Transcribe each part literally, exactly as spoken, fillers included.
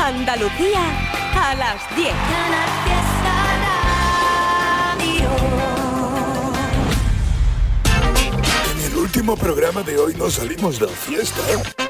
Andalucía a las diez. En el último programa de hoy no salimos de fiesta.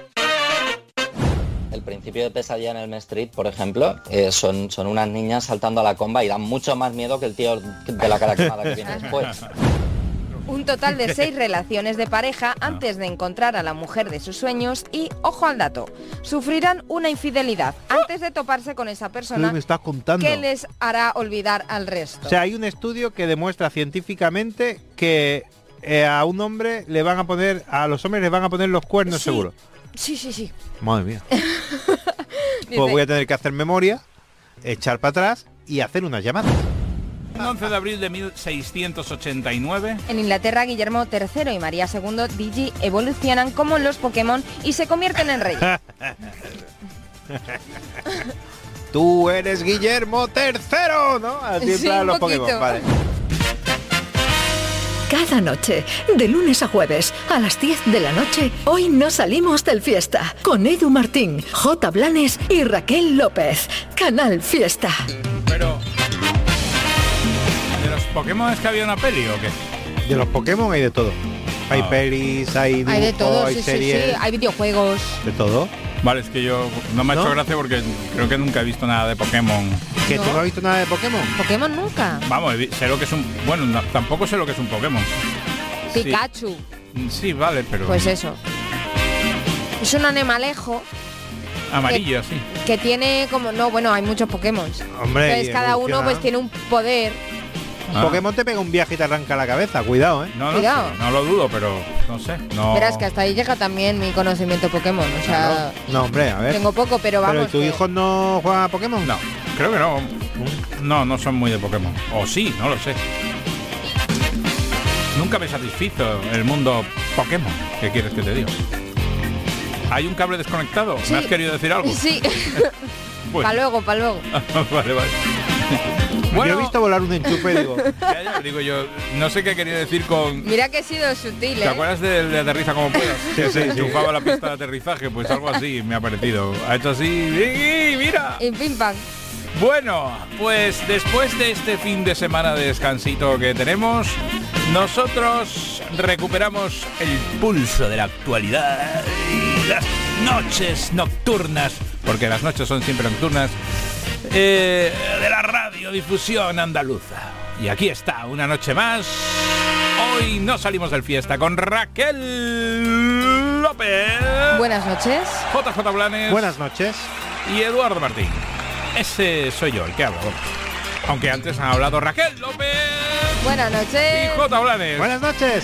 El principio de Pesadilla en Elm Street, por ejemplo, eh, son, son unas niñas saltando a la comba y dan mucho más miedo que el tío de la cara quemada que viene después. Un total de seis relaciones de pareja antes de encontrar a la mujer de sus sueños y, ojo al dato, sufrirán una infidelidad antes de toparse con esa persona. ¿Qué me estás contando? Que les hará olvidar al resto. O sea, hay un estudio que demuestra científicamente que eh, a un hombre le van a poner, a los hombres les van a poner los cuernos, sí. seguro. Sí, sí, sí. Madre mía. Pues voy a tener que hacer memoria, echar para atrás y hacer unas llamadas. once de abril de mil seiscientos ochenta y nueve. En Inglaterra, Guillermo tercero y María segunda Digi evolucionan como los Pokémon y se convierten en reyes. Tú eres Guillermo tercero, ¿no? Así Sí, en un los poquito. Pokémon, vale. Cada noche, de lunes a jueves, a las diez de la noche, hoy no salimos del Fiesta. Con Edu Martín, J. Blanes y Raquel López. Canal Fiesta. Pero... ¿de los Pokémon es que había una peli o qué? De los Pokémon hay de todo. Hay Ah. pelis, hay dibujos, Hay de todo, hay sí, sí, series, sí. Hay videojuegos. de todo. Vale, es que yo no me ha ¿No? hecho gracia porque creo que nunca he visto nada de Pokémon. ¿Que No. tú no has visto nada de Pokémon? Pokémon nunca. Vamos, sé lo que es un... Bueno, no, tampoco sé lo que es un Pokémon. Sí. Pikachu. Sí, vale, pero... Pues eso. Es un animalejo Amarillo, sí. que tiene como... No, bueno, hay muchos Pokémon. Hombre, Entonces y cada uno evoluciona. pues tiene un poder. Un Ah. Pokémon te pega un viaje y te arranca la cabeza, cuidado, ¿eh? No, no, Cuidado. sé, no lo dudo, pero no sé. No... Verás que hasta ahí llega también mi conocimiento Pokémon. O sea, No, hombre, a ver. tengo poco, pero vamos. ¿Pero ¿y tus que- hijos no juegan a Pokémon? No, creo que no. No, no son muy de Pokémon. O sí, no lo sé. Nunca me satisfizo el mundo Pokémon. ¿Qué quieres que te diga? ¿Hay un cable desconectado? Sí. ¿Me has querido decir algo? Sí. Pues- Para luego, para luego. vale, vale. Yo he visto volar un enchufe y digo... Ya, ya, digo yo, no sé qué quería decir con... Mira que he sido sutil, ¿Te ¿eh? acuerdas del de aterriza como puedas? Sí, sí, sí. Enchufaba la pista de aterrizaje, pues algo así me ha parecido. Ha hecho así, ¡y mira! Y pim pam. Bueno, pues después de este fin de semana de descansito que tenemos, nosotros recuperamos el pulso de la actualidad y las noches nocturnas, porque las noches son siempre nocturnas, eh, de la radiodifusión andaluza. Y aquí está, una noche más. Hoy no salimos del Fiesta con Raquel López, Buenas noches. J J Blanes Buenas noches. y Eduardo Martín. Ese soy yo, el que habla. Bueno, aunque antes han hablado Raquel López Buenas y noches. J Blanes. Buenas noches.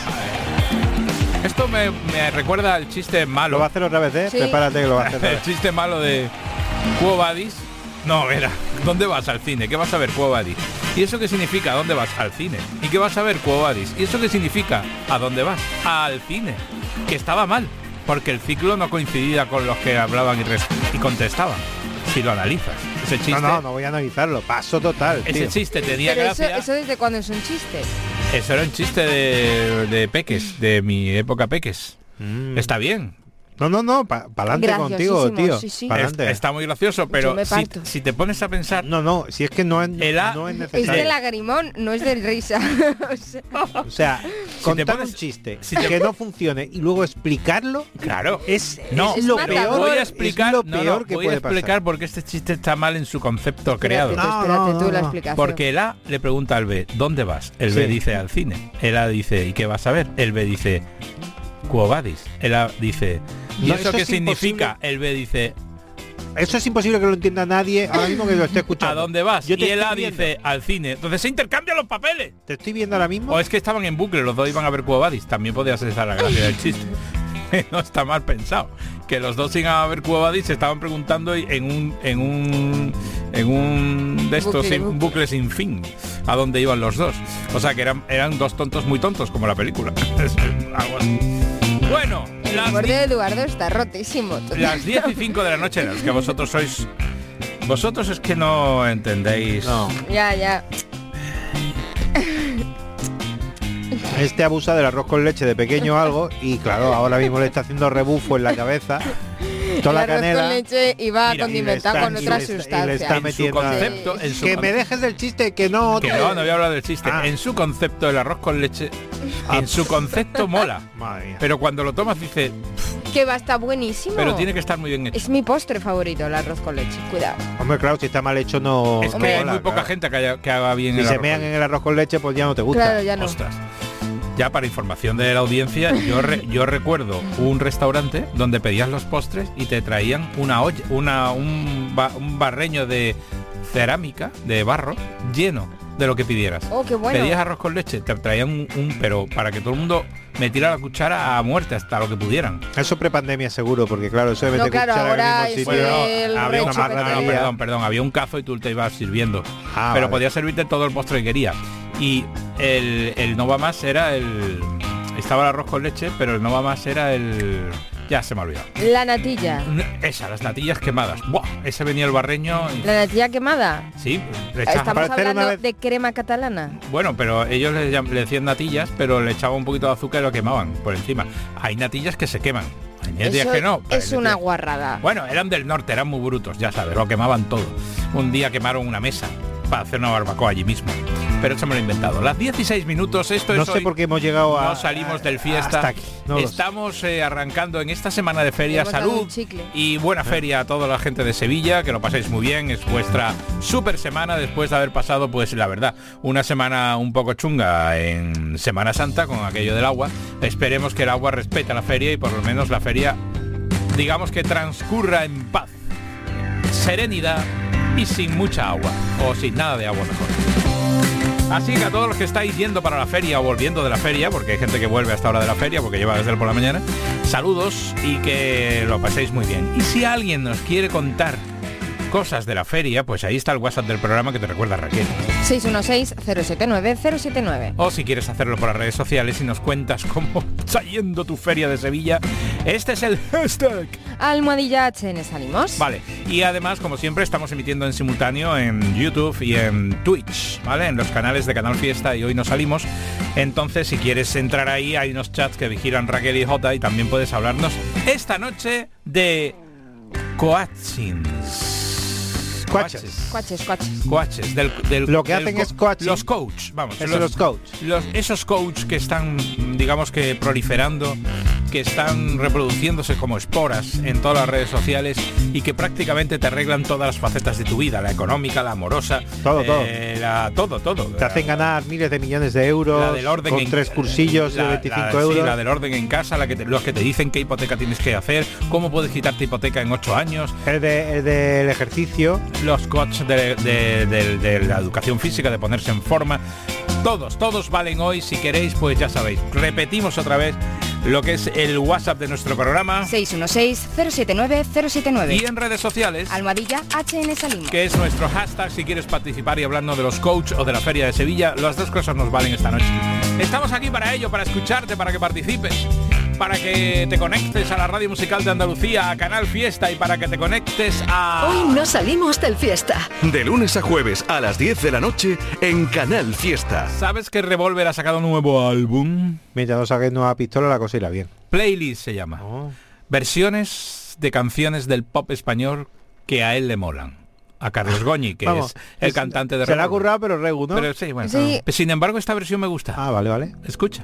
Esto me, me recuerda al chiste Lo malo. va a hacer otra vez, ¿eh? Sí. Prepárate que lo va a hacer otra El vez. chiste malo de Quo Vadis. No, mira, ¿dónde vas al cine? ¿Qué vas a ver, Quo Vadis? ¿Y eso qué significa? ¿A dónde vas? Al cine. ¿Y qué vas a ver, Quo Vadis? ¿Y eso qué significa? ¿A dónde vas? Al cine. Que estaba mal, porque el ciclo no coincidía con los que hablaban y, res- y contestaban. Si lo analizas. Ese chiste, No, no, no voy a analizarlo. Paso total, ese tío. chiste tenía Pero eso, gracia. eso desde cuando es un chiste. Eso era un chiste de, de peques, de mi época peques. Mm. Está bien. No, no, no, para adelante contigo, Graciosísimo, tío. sí, sí. Pa' Es- adelante. está muy gracioso, pero me si, parto. si te pones a pensar... No, no, si es que no es, El A- no es Es necesario. de lagrimón, no es de risa. O sea, O sea, te contar pones- un chiste si te- que no funcione y luego explicarlo, Claro. es, No, es lo matador. peor, voy a explicar, es lo no, peor no, que voy a puede explicar pasar. porque este chiste está mal en su concepto espérate creado. tú, No, espérate no, tú no, la no. explicación. Porque el A le pregunta al B, ¿dónde vas? El B Sí. dice al cine. El A dice, ¿y qué vas a ver? El B dice, Quo Vadis. El A dice, ¿y No, eso, eso qué es significa? El B dice, Eso es imposible que lo entienda nadie ahora mismo que lo esté escuchando. ¿a dónde vas? Yo te Y el estoy A viendo. dice, al cine. Entonces se intercambian los papeles. Te estoy viendo ahora mismo. O es que estaban en bucle, los dos iban a ver Quo Vadis. También podía ser esa la gracia del chiste. No está mal pensado. Que los dos iban a ver Quo Vadis, se estaban preguntando en un en un en un de estos Bucle, sin, bucle. un bucle sin fin a dónde iban los dos. O sea que eran eran dos tontos muy tontos como la película. Algo así. Bueno, El las, humor di- de Eduardo está rotísimo. las diez y cinco de la noche, en las que vosotros sois vosotros es que no entendéis. No. Ya, ya. Este abusa del arroz con leche de pequeño o algo y claro, ahora mismo le está haciendo rebufo en la cabeza Toda la el arroz canela. con leche iba Mira, condimentado con otras sustancias. En su concepto, en su que con- me dejes del chiste, que no. Que no, no voy a hablar del chiste. Ah. En su concepto, el arroz con leche, en su concepto mola. Madre mía. Pero cuando lo tomas dice, Que va a estar buenísimo. pero tiene que estar muy bien hecho. Es mi postre favorito, el arroz con leche. Cuidado. Hombre, claro, si está mal hecho no. Es que no hay mola, muy poca claro. gente que, haya- que haga bien Si el se arroz mean con en el arroz con leche, pues ya no te gusta. Claro, ya no. Ostras. Ya para información de la audiencia, yo re- yo recuerdo un restaurante donde pedías los postres y te traían una olla, una un, ba- un barreño de cerámica, de barro, lleno de lo que pidieras. Oh, qué bueno. Pedías arroz con leche, te traían un, un- pero para que todo el mundo metiera la cuchara a muerte hasta lo que pudieran. Eso prepandemia seguro, porque claro, eso de No, meter claro, cuchara ahora en el es mismo sitio. Bueno, el había un recho ah, que no, no, traía. perdón, perdón, había un cazo y tú te ibas sirviendo. Ah, pero vale. podías servirte todo el postre que querías. Y el, el no va más era el... Estaba el arroz con leche, pero el no va más era el... Ya se me ha olvidado. La natilla. Esa, las natillas quemadas. ¡Buah! Ese venía el barreño y... La natilla quemada. Sí, le echaba- Estamos para hacer una hablando vez- de crema catalana. Bueno, pero ellos le, llam- le decían natillas, pero le echaban un poquito de azúcar y lo quemaban por encima. Hay natillas que se queman. Hay natillas Eso que no. es Hay una natillas- guarrada. Bueno, eran del norte, eran muy brutos, ya sabes, lo quemaban todo. Un día quemaron una mesa para hacer una barbacoa allí mismo. Pero eso me lo he inventado. Las dieciséis minutos, esto No es sé hoy. por qué hemos llegado a. No salimos del fiesta. hasta aquí. No lo sé. Estamos eh, arrancando en esta semana de feria. Le hemos dado Salud un chicle. y buena feria a toda la gente de Sevilla, que lo paséis muy bien. Es vuestra super semana después de haber pasado, pues la verdad, una semana un poco chunga en Semana Santa con aquello del agua. Esperemos que el agua respete la feria y por lo menos la feria, digamos que transcurra en paz, serenidad y sin mucha agua, o sin nada de agua mejor. Así que a todos los que estáis yendo para la feria o volviendo de la feria, porque hay gente que vuelve a esta hora de la feria porque lleva desde por la mañana, saludos y que lo paséis muy bien. Y si alguien nos quiere contar cosas de la feria, pues ahí está el WhatsApp del programa que te recuerda Raquel. seis uno seis, cero siete nueve, cero siete nueve. O si quieres hacerlo por las redes sociales y nos cuentas cómo está yendo tu feria de Sevilla, este es el hashtag. Almohadilla H N salimos. Vale, y además, como siempre, estamos emitiendo en simultáneo en YouTube y en Twitch, ¿vale? En los canales de Canal Fiesta y Hoy Nos Salimos. Entonces, si quieres entrar ahí, hay unos chats que vigilan Raquel y Jota y también puedes hablarnos esta noche de coachings. Coaches. Cuaches, cuaches. Coaches, del, del- Lo que del hacen co- es coaching. Los coach, vamos. Eso, los coach. los- esos coach que están, digamos que proliferando, que están reproduciéndose como esporas en todas las redes sociales y que prácticamente te arreglan todas las facetas de tu vida, la económica, la amorosa, Todo, todo. eh, la- todo, todo. Te hacen ganar miles de millones de euros La del orden con en- tres cursillos la- de veinticinco la- euros. sí, la del orden en casa, la que te- los que te dicen qué hipoteca tienes que hacer, cómo puedes quitarte hipoteca en ocho años, El, de, el del ejercicio. los coaches de, de- de- de la educación física, de ponerse en forma. Todos, todos valen hoy. Si queréis, pues ya sabéis. Repetimos otra vez lo que es el WhatsApp de nuestro programa seis uno seis, cero siete nueve, cero siete nueve. y en redes sociales, Almohadilla H N salimos. que es nuestro hashtag si quieres participar y hablando de los coach o de la Feria de Sevilla. Las dos cosas nos valen esta noche. Estamos aquí para ello, para escucharte, para que participes, para que te conectes a la radio musical de Andalucía, a Canal Fiesta y para que te conectes a... Hoy no salimos del fiesta. De lunes a jueves a las diez de la noche en Canal Fiesta. ¿Sabes que Revolver ha sacado un nuevo álbum? Mientras no saques nueva pistola, la cosa irá bien. Playlist se llama. Oh. Versiones de canciones del pop español que a él le molan. A Carlos Goñi, que Vamos, es el es- cantante de Se la ha Revolver. currado, pero Regu, ¿no? Pero sí, bueno. Sí. Sin embargo, esta versión me gusta. Ah, vale, vale. Escucha.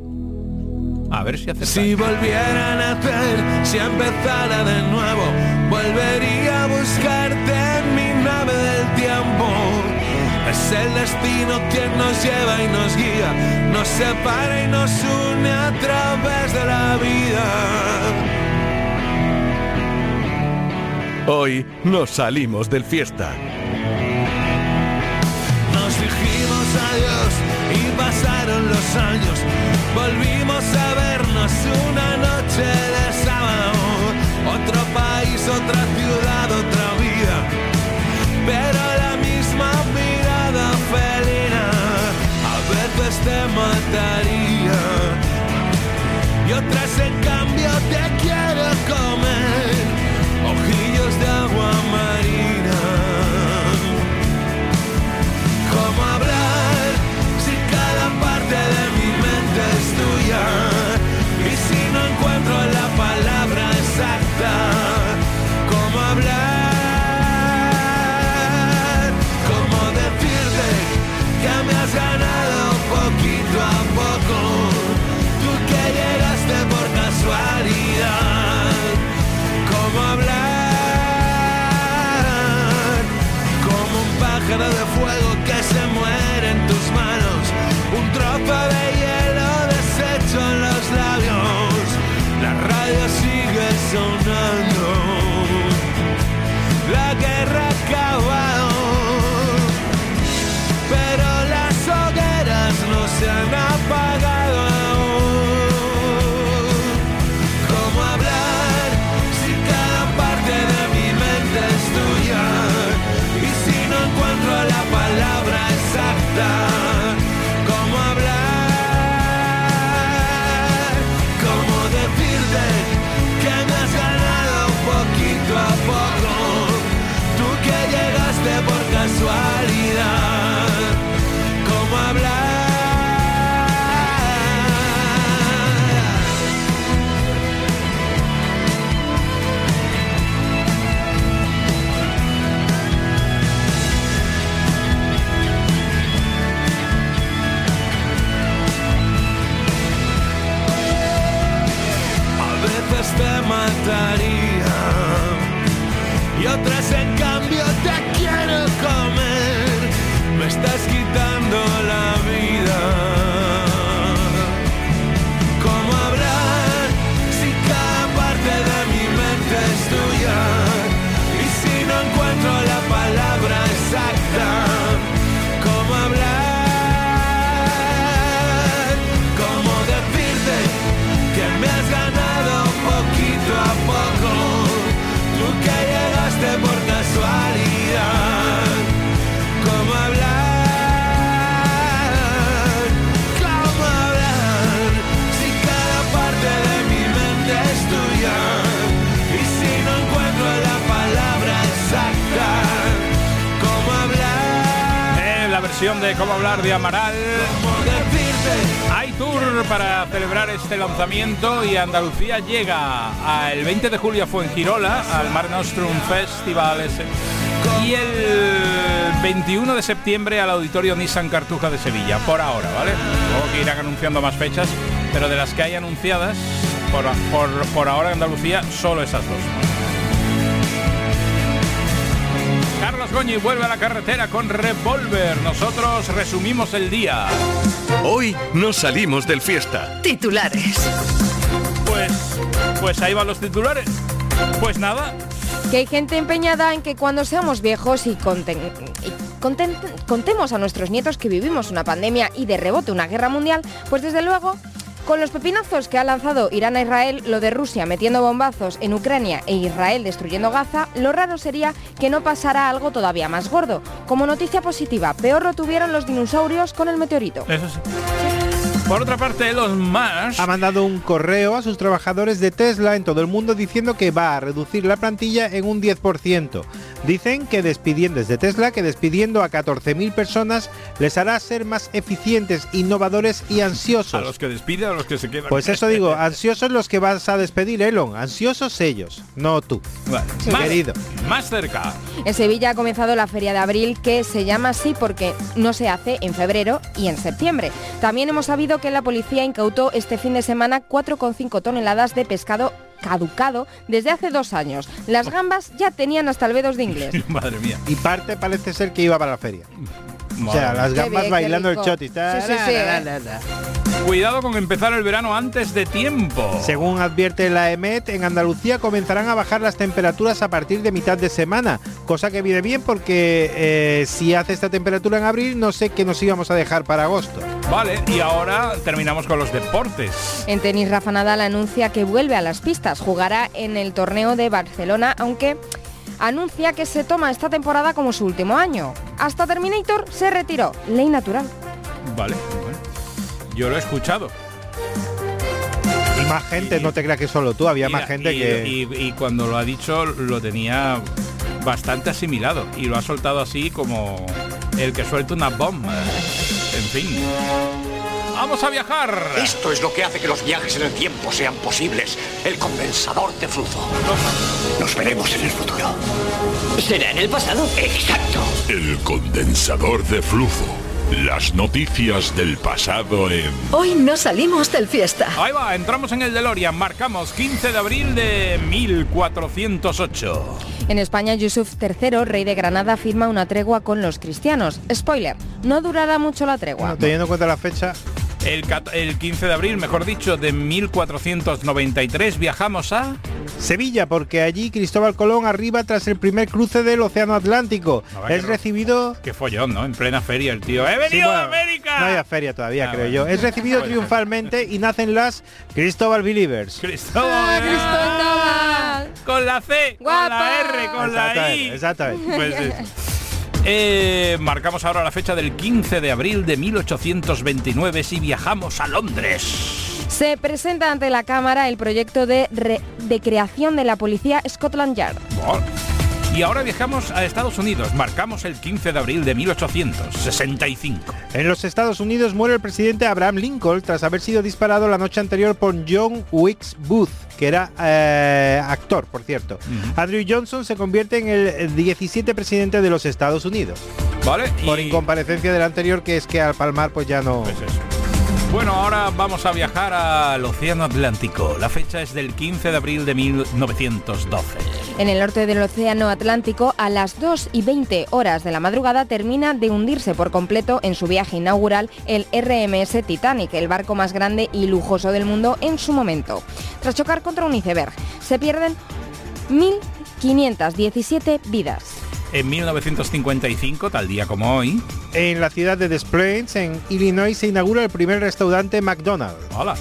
A ver si hace. Si volviera a nacer, si empezara de nuevo, volvería a buscarte en mi nave del tiempo. Es el destino quien nos lleva y nos guía, nos separa y nos une a través de la vida. Hoy nos salimos del fiesta. Nos dijimos adiós y pasaron los años. Volvimos a vernos una noche de sábado. Otro país, otra ciudad, otra vida. Pero la misma mirada felina a veces te mataría. Y otras en cambio te quiero comer. Ojillos de agua marina. ¿Cómo hablar si cada parte de mi mente es tuya? Y si no encuentro la palabra exacta, sonando. La guerra ha acabado, pero las hogueras no se han apagado aún. ¿Cómo hablar si cada parte de mi mente es tuya? Y si no encuentro la palabra exacta, ¿cómo hablar? ¿Cómo decirte que me has ganado poquito a poco? Tú que llegaste por casualidad. ¿Cómo hablar? Te mataría y otras en cambio te quiero comer. Me estás quitando la vida. ¿Cómo hablar si cada parte de mi mente es tuya? Y si no encuentro la palabra exacta, ¿cómo hablar? ¿Cómo decirte que me has ganado poquito a poco? Tú que llegaste por casualidad. ¿Cómo hablar? ¿Cómo hablar? Si cada parte de mi mente es tuya. Y si no encuentro la palabra exacta, ¿cómo hablar? Eh, la versión de Cómo hablar de Amaral. ¿Cómo decirte? Hay tour para celebrar este lanzamiento y Andalucía llega el veinte de julio a Fuengirola, al Mare Nostrum Festival ese, y el veintiuno de septiembre al Auditorio Nissan Cartuja de Sevilla, por ahora, ¿vale? Luego que irán anunciando más fechas, pero de las que hay anunciadas, por, por, por ahora en Andalucía, solo esas dos. Carlos Goñi vuelve a la carretera con Revolver. Nosotros resumimos el día. Hoy nos salimos del fiesta. Titulares. Pues, pues ahí van los titulares. Pues nada. Que hay gente empeñada en que cuando seamos viejos y, conten, y conten, contemos a nuestros nietos que vivimos una pandemia y de rebote una guerra mundial, pues desde luego, con los pepinazos que ha lanzado Irán a Israel, lo de Rusia metiendo bombazos en Ucrania e Israel destruyendo Gaza, lo raro sería que no pasara algo todavía más gordo. Como noticia positiva, peor lo tuvieron los dinosaurios con el meteorito. Eso sí. Por otra parte, Elon Musk ha mandado un correo a sus trabajadores de Tesla en todo el mundo diciendo que va a reducir la plantilla en un diez por ciento. Dicen que despidiendo desde Tesla que despidiendo a catorce mil personas les hará ser más eficientes, innovadores y ansiosos. A los que despide, a los que se quedan. Pues eso digo, ansiosos los que vas a despedir, Elon. Ansiosos ellos, no tú. Vale. Sí. Más, Querido. Más cerca. En Sevilla ha comenzado la Feria de Abril, que se llama así porque no se hace en febrero y en septiembre. También hemos sabido que la policía incautó este fin de semana cuatro coma cinco toneladas de pescado caducado desde hace dos años. Las gambas ya tenían hasta el B dos de inglés. Madre mía. Y parte parece ser que iba para la feria. Madre o sea, las Qué gambas bien, bailando qué el rico. choti. Sí, sí, sí, eh. Cuidado con empezar el verano antes de tiempo. Según advierte la E M E T, en Andalucía comenzarán a bajar las temperaturas a partir de mitad de semana, cosa que viene bien porque eh, si hace esta temperatura en abril, no sé qué nos íbamos a dejar para agosto. Vale, y ahora terminamos con los deportes. En tenis, Rafa Nadal anuncia que vuelve a las pistas. Jugará en el torneo de Barcelona, aunque anuncia que se toma esta temporada como su último año. Hasta Terminator se retiró. Ley natural. Vale, bueno. Yo lo he escuchado. Y más gente, y, no te creas que solo tú, había mira, más gente y, que... Y, y cuando lo ha dicho lo tenía bastante asimilado y lo ha soltado así como el que suelta una bomba. En fin. ¡Vamos a viajar! Esto es lo que hace que los viajes en el tiempo sean posibles. El condensador de flujo. Nos veremos en el futuro. ¿Será en el pasado? Exacto. El condensador de flujo. Las noticias del pasado en... Hoy no salimos del fiesta. Ahí va, entramos en el DeLorean. Marcamos quince de abril de mil cuatrocientos ocho. En España, Yusuf tercero, rey de Granada, firma una tregua con los cristianos. Spoiler, no durará mucho la tregua. Bueno, teniendo en cuenta la fecha... El, el quince de abril, mejor dicho, de mil cuatrocientos noventa y tres, viajamos a... Sevilla, porque allí Cristóbal Colón arriba tras el primer cruce del Océano Atlántico. No, es que recibido... Qué follón, ¿no? En plena feria el tío. ¡He venido Sí, bueno, a América! No hay feria todavía, Ah, creo bueno. yo. Es recibido Puede triunfalmente y nacen las Cristóbal Believers. Cristóbal. ¡Ah, Cristóbal! Con la C, ¡Guapa! con la R, con la I. Exactamente, exactamente. Pues eso. Eh, marcamos ahora la fecha del quince de abril de mil ochocientos veintinueve si viajamos a Londres. Se presenta ante la Cámara el proyecto de, re- de creación de la policía Scotland Yard. Bueno. Y ahora viajamos a Estados Unidos. Marcamos el quince de abril de mil ochocientos sesenta y cinco. En los Estados Unidos muere el presidente Abraham Lincoln tras haber sido disparado la noche anterior por John Wilkes Booth, que era eh, actor, por cierto. Uh-huh. Andrew Johnson se convierte en el diecisiete presidente de los Estados Unidos. ¿Vale? Por Y- incomparecencia del anterior, que es que al palmar pues ya no... Pues eso. Bueno, ahora vamos a viajar al Océano Atlántico. La fecha es del quince de abril de mil novecientos doce. En el norte del Océano Atlántico, a las dos y veinte horas de la madrugada, termina de hundirse por completo en su viaje inaugural el R M S Titanic, el barco más grande y lujoso del mundo en su momento. Tras chocar contra un iceberg, se pierden mil quinientas diecisiete vidas. En mil novecientos cincuenta y cinco, tal día como hoy... En la ciudad de Des Plaines, en Illinois, se inaugura el primer restaurante McDonald's. Hola.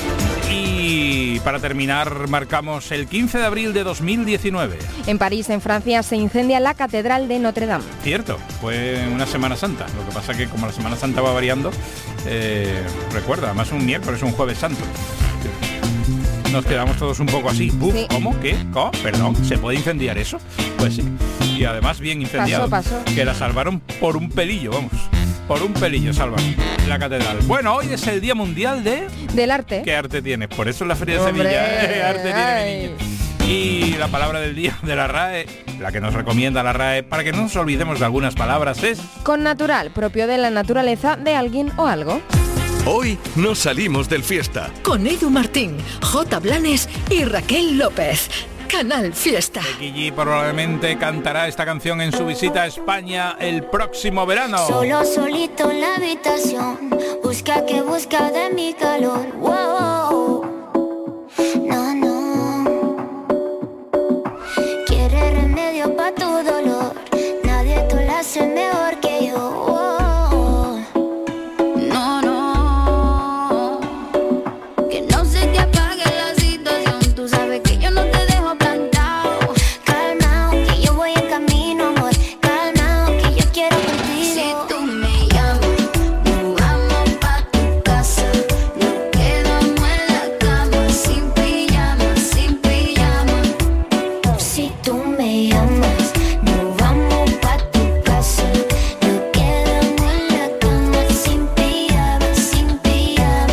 Y para terminar, marcamos el quince de abril de dos mil diecinueve. En París, en Francia, se incendia la Catedral de Notre Dame. Cierto, fue una Semana Santa. Lo que pasa que como la Semana Santa va variando, eh, recuerda, además un miércoles, un jueves santo. Nos quedamos todos un poco así. Uf, Sí. ¿Cómo? ¿Qué? ¿Cómo? Perdón, ¿se puede incendiar eso? Pues sí. Y además bien incendiado. Pasó, pasó. Que la salvaron por un pelillo, vamos. Por un pelillo salvaron la catedral. Bueno, hoy es el Día Mundial de... Del arte. ¿Qué arte tiene? Por eso en la Feria de Hombre, Sevilla. ¿eh? Arte tiene mi ay. niño. Y la palabra del día de la R A E, la que nos recomienda la R A E, para que no nos olvidemos de algunas palabras, es... Con natural, propio de la naturaleza de alguien o algo. Hoy nos salimos del fiesta. Con Edu Martín, J. Blanes y Raquel López. Canal Fiesta. Becky G probablemente cantará esta canción en su visita a España el próximo verano. Solo solito en la habitación, busca que busca de mi calor. Wow. No, no. Quiere remedio pa' tu dolor. Nadie te lo hace mejor que yo. Wow. No, no. Que no se te apague la situación. Tú sabes que yo no te dejo plantado. Calmao, que yo voy en camino, amor. Calmao, que yo quiero contigo. Si tú me llamas, nos vamos pa' tu casa. Nos quedamos en la cama, sin pijama, sin pijama. Si tú me llamas, nos vamos pa' tu casa. Nos quedamos en la cama, sin pijama, sin pijama.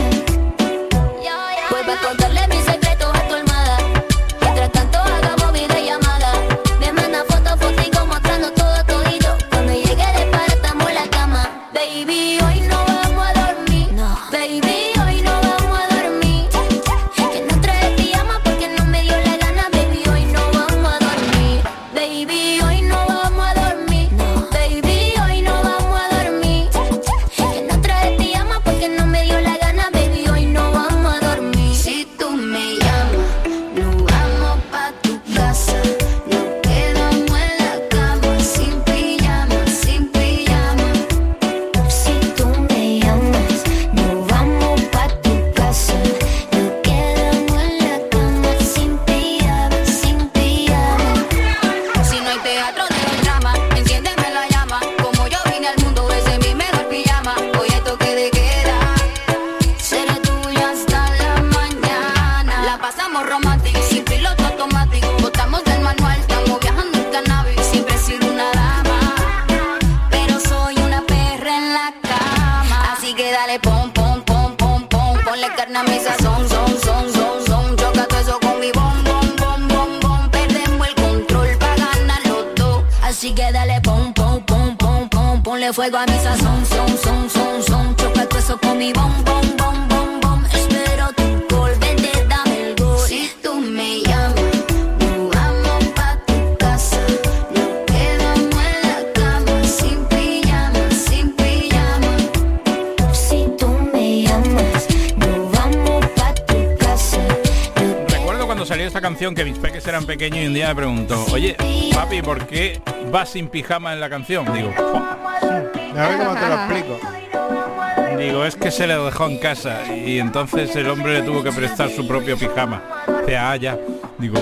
Vuelve a contarle mis secretos a tu almohada. Mientras tanto hagamos videollamada. Me manda fotos, fotico mostrando todo todito. Cuando llegue de par estamos en la cama. Baby, hoy no vamos a dormir. No. Baby, hoy no vamos a dormir. Que no trae pijama porque no me dio la gana. Baby, hoy no vamos a dormir. Baby, hoy no vamos a dormir. No. Baby, hoy no vamos a dormir. Que no trae pijama porque no me dio la gana. Baby, hoy no vamos a dormir. Si tú me llamas, nos vamos pa' tu casa. Nos quedamos en la cama, sin pijama, sin pijama. Si tú me llamas, nos vamos pa' tu casa. Nos quedamos en la cama, sin pijama, sin pijama. Si no hay teatro, no hay drama. Enciéndeme la llama. Como yo vine al mundo, ese es mi mejor pijama. Hoy hay toque de queda. Seré tuyo hasta la mañana. La pasamos romántico, sin piloto automático. Botamos del manual, estamos viajando en cannabis. Siempre he sido una dama, pero soy una perra en la cama. Así que dale pom, pom, pom, pom, pom. Ponle carne a mi sazón, son, son, son, son. Choca todo eso con mi bom, bom, bom, bom, bom. Perdemos el control pa' ganar los dos. Así que dale pom, pom, pom, pom, pom. Ponle fuego a mi sazón, son, son, son, son. Choca todo eso con mi bom, bom, bom, bom, bom. Espero tu gol, vente, dame el gol. Si tú me llamas, nos vamos pa' tu casa. Nos quedamos en la cama, sin pijama, sin pijama. Si tú me llamas, nos vamos pa' tu casa. Recuerdo cuando salió esta canción canción que mis peques eran pequeños y un día me preguntó, oye, papi, ¿por qué vas sin pijama en la canción? Digo, a ver cómo te lo explico. Digo, es que se le dejó en casa y entonces el hombre le tuvo que prestar su propio pijama. O sea, ah, ya. Digo,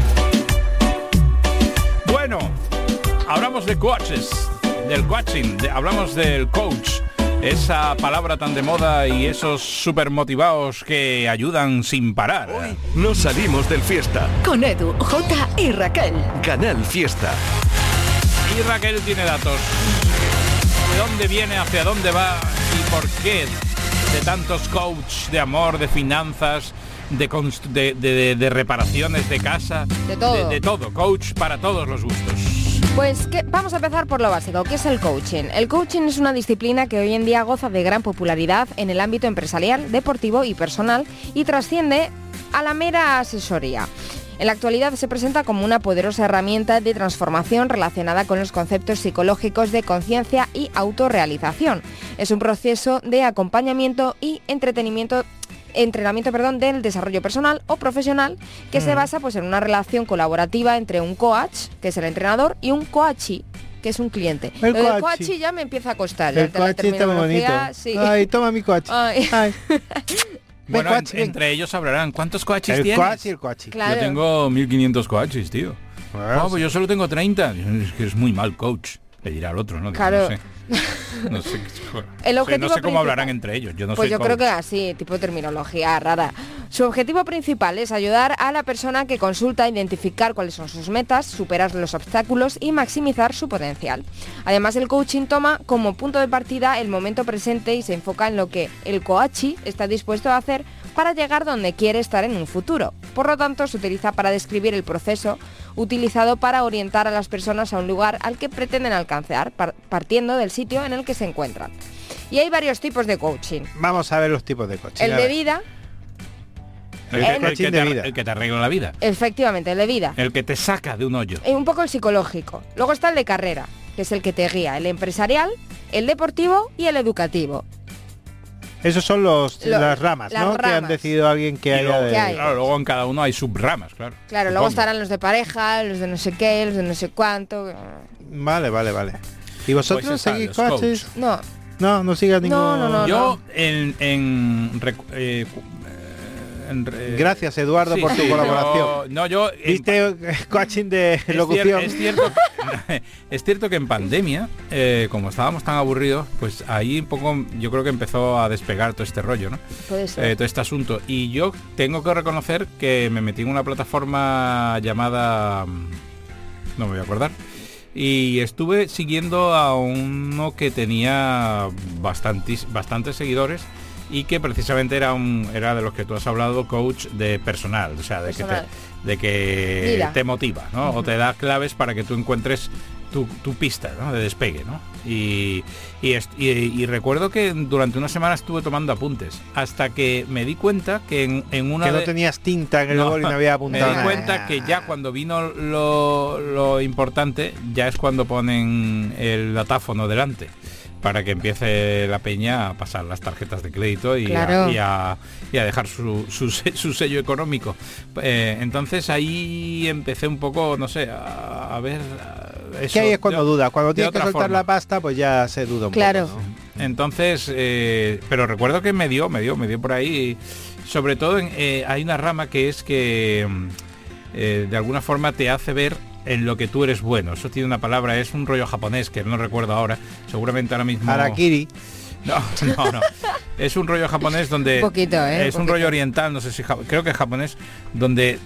bueno, hablamos de coaches, del coaching, de, hablamos del coach. Esa palabra tan de moda y esos súper motivados que ayudan sin parar. Hoy nos salimos del Fiesta. Con Edu, Jota y Raquel. Canal Fiesta. Y Raquel tiene datos. ¿De dónde viene, hacia dónde va y por qué? De tantos coach de amor, de finanzas, de, const- de, de, de reparaciones de casa. De todo. De, de todo. Coach para todos los gustos. Pues ¿qué? Vamos a empezar por lo básico, ¿qué es el coaching? El coaching es una disciplina que hoy en día goza de gran popularidad en el ámbito empresarial, deportivo y personal y trasciende a la mera asesoría. En la actualidad se presenta como una poderosa herramienta de transformación relacionada con los conceptos psicológicos de conciencia y autorrealización. Es un proceso de acompañamiento y entretenimiento entrenamiento perdón, del desarrollo personal o profesional que mm. se basa pues, en una relación colaborativa entre un coach, que es el entrenador, y un coachee, que es un cliente. El Lo del coachee. coachee ya me empieza a costar. El coachee está muy bonito. Sí. Ay, toma mi coachee. Ay. Ay. Bueno, Ven, en, coachee, ven. entre ellos hablarán. ¿Cuántos coaches El tienes? coachee y el coachee. Claro. Yo tengo mil quinientos coaches, tío. Bueno, Oh, pues yo solo tengo treinta. Es que es muy mal coach. Le dirá al otro, ¿no? Digo, Claro. No sé. No sé, El no objetivo sé, no sé cómo principal- hablarán entre ellos. Yo no Pues soy yo coach. creo que así, tipo terminología rara. Su objetivo principal es ayudar a la persona que consulta a identificar cuáles son sus metas, superar los obstáculos y maximizar su potencial. Además, el coaching toma como punto de partida el momento presente y se enfoca en lo que el coachee está dispuesto a hacer para llegar donde quiere estar en un futuro. Por lo tanto, se utiliza para describir el proceso utilizado para orientar a las personas a un lugar al que pretenden alcanzar, par- partiendo del sitio en el que se encuentran. Y hay varios tipos de coaching. Vamos a ver los tipos de coaching. El A de ver. vida, El, El que- el coaching que de te, vida. el que te arregla la vida. efectivamente, el de vida. El que te saca de un hoyo. Eh, un poco el psicológico. Luego está el de carrera, que es el que te guía, el empresarial, el deportivo y el educativo. Esos son los, Lo- las ramas, las ¿no? Que han ramas. decidido alguien que Y haya luego, de... ¿Qué hay? claro, luego en cada uno hay subramas, claro. Claro, luego Supongo. estarán los de pareja, los de no sé qué, los de no sé cuánto. Vale, vale, vale. ¿Y vosotros Pues están seguís los coaches? coach. No, No, no sigas ningún... no, no. Yo en... en recu- eh, cu- eh, en re- Gracias, Eduardo, Sí, por tu sí, colaboración. yo- no, yo... en- Viste eh, coaching de es, cier- locución. es cierto que, es cierto que en pandemia, eh, como estábamos tan aburridos, pues ahí un poco yo creo que empezó a despegar todo este rollo, ¿no? puede ser. Eh, todo este asunto. Y yo tengo que reconocer que me metí en una plataforma llamada... mm, no me voy a acordar. Y estuve siguiendo a uno que tenía bastantes, bastantes seguidores y que precisamente era un era de los que tú has hablado, coach de personal, o sea, de Personal. que te, de que Mira. te motiva, ¿no? O te da claves para que tú encuentres tu, tu pista, ¿no? De despegue, ¿no? Y, y, est- y- y recuerdo que durante una semana estuve tomando apuntes hasta que me di cuenta que en, en una Que no de- tenías tinta en el No, boli y no había me apuntado di nada. cuenta que ya cuando vino lo, lo importante, ya es cuando ponen el datáfono delante, para que empiece la peña a pasar las tarjetas de crédito y, Claro. a, y, a, y a dejar su, su, se- su sello económico. Eh, entonces ahí empecé un poco, no sé, a, a ver... a- Es eso que ahí es cuando de- duda. Cuando de tienes que otra soltar forma. la pasta, pues ya se duda un Claro. poco. ¿no? Entonces, eh, pero recuerdo que me dio, me dio, me dio por ahí. Sobre todo en, eh, hay una rama que es que mm, eh, de alguna forma te hace ver en lo que tú eres bueno. Eso tiene una palabra, es un rollo japonés que no recuerdo ahora. Seguramente ahora mismo. Harakiri. No, no, no. Es un rollo japonés donde... Un poquito, ¿eh? Es Un un poquito. rollo oriental, no sé si... ja- Creo que es japonés, donde,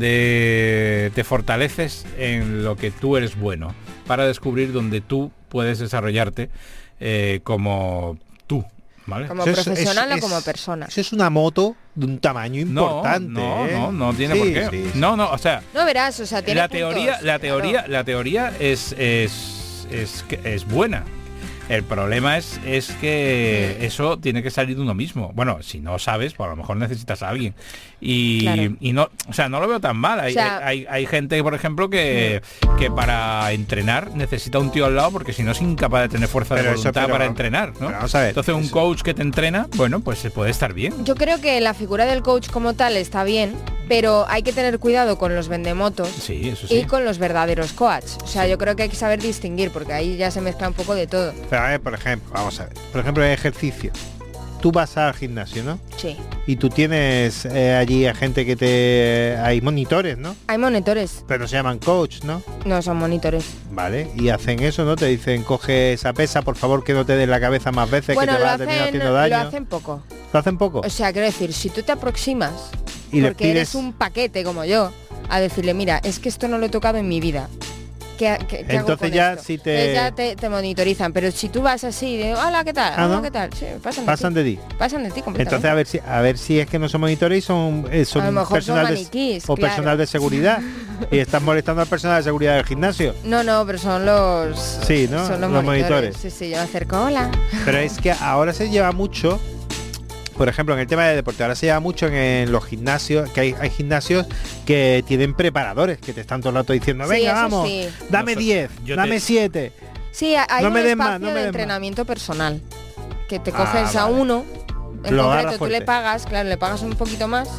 donde te fortaleces en lo que tú eres bueno, para descubrir donde tú puedes desarrollarte eh, como tú, ¿vale? Como Eso es- profesional es- o como es- persona. Eso es una moto de un tamaño No, importante. no, ¿eh? no, no tiene Sí, por qué. sí, sí. No, no, o sea, No verás, o sea, tiene la puntos, teoría, la claro. teoría, la teoría es es es que es buena. El problema es, es que eso tiene que salir de uno mismo. Bueno, si no sabes, pues a lo mejor necesitas a alguien. Y, Claro. y no, o sea, no lo veo tan mal. Hay, O sea- hay, hay gente, por ejemplo, que, que para entrenar necesita un tío al lado porque si no es incapaz de tener fuerza Pero de eso, voluntad pero para vamos- entrenar, ¿no? pero vamos a ver, Entonces un eso- coach que te entrena, bueno, pues se puede estar bien. Yo creo que la figura del coach como tal está bien, pero hay que tener cuidado con los vendemotos sí, eso sí. y con los verdaderos coach. O sea, sí. yo creo que hay que saber distinguir, porque ahí ya se mezcla un poco de todo. Pero a ver, por ejemplo, vamos a ver, por ejemplo, el ejercicio. Tú vas al gimnasio, ¿no? Sí. Y tú tienes eh, allí a gente que te... Hay monitores, ¿no? Hay monitores. Pero se llaman coach, ¿no? No, son monitores. Vale, y hacen eso, ¿no? Te dicen, coge esa pesa, por favor, que no te des la cabeza más veces, bueno, que te lo va hacen, a terminar haciendo daño. Lo hacen poco. ¿Lo hacen poco? O sea, quiero decir, si tú te aproximas, y porque pides... eres un paquete como yo, a decirle, mira, es que esto no lo he tocado en mi vida. ¿Qué, qué, qué Entonces ya esto? si te... ya te, te monitorizan, pero si tú vas así de hola, ¿qué tal? Ah, Hola, ¿no? ¿qué tal? Sí, pasan, pasan de, de ti. ti. Pasan de ti completamente. Entonces a ver si a ver si es que no son monitores y son, eh, son a lo mejor personal son de, maniquís, o claro. personal de seguridad y estás molestando al personal de seguridad del gimnasio. No, no, pero son los Sí, ¿no? Son los, los monitores. monitores. Sí, sí, yo me acerco, hola. Pero es que ahora se lleva mucho, por ejemplo, en el tema de deporte, ahora se lleva mucho en, en los gimnasios, que hay, hay gimnasios que tienen preparadores, que te están todo el rato diciendo, Sí, venga, eso vamos, sí. dame No, diez, yo dame te- siete. Sí, hay No un me des espacio más, no me de des más. entrenamiento personal que te Ah, coges a vale. uno en Lo agarras concreto, tú fuerte. le pagas, claro, le pagas un poquito más.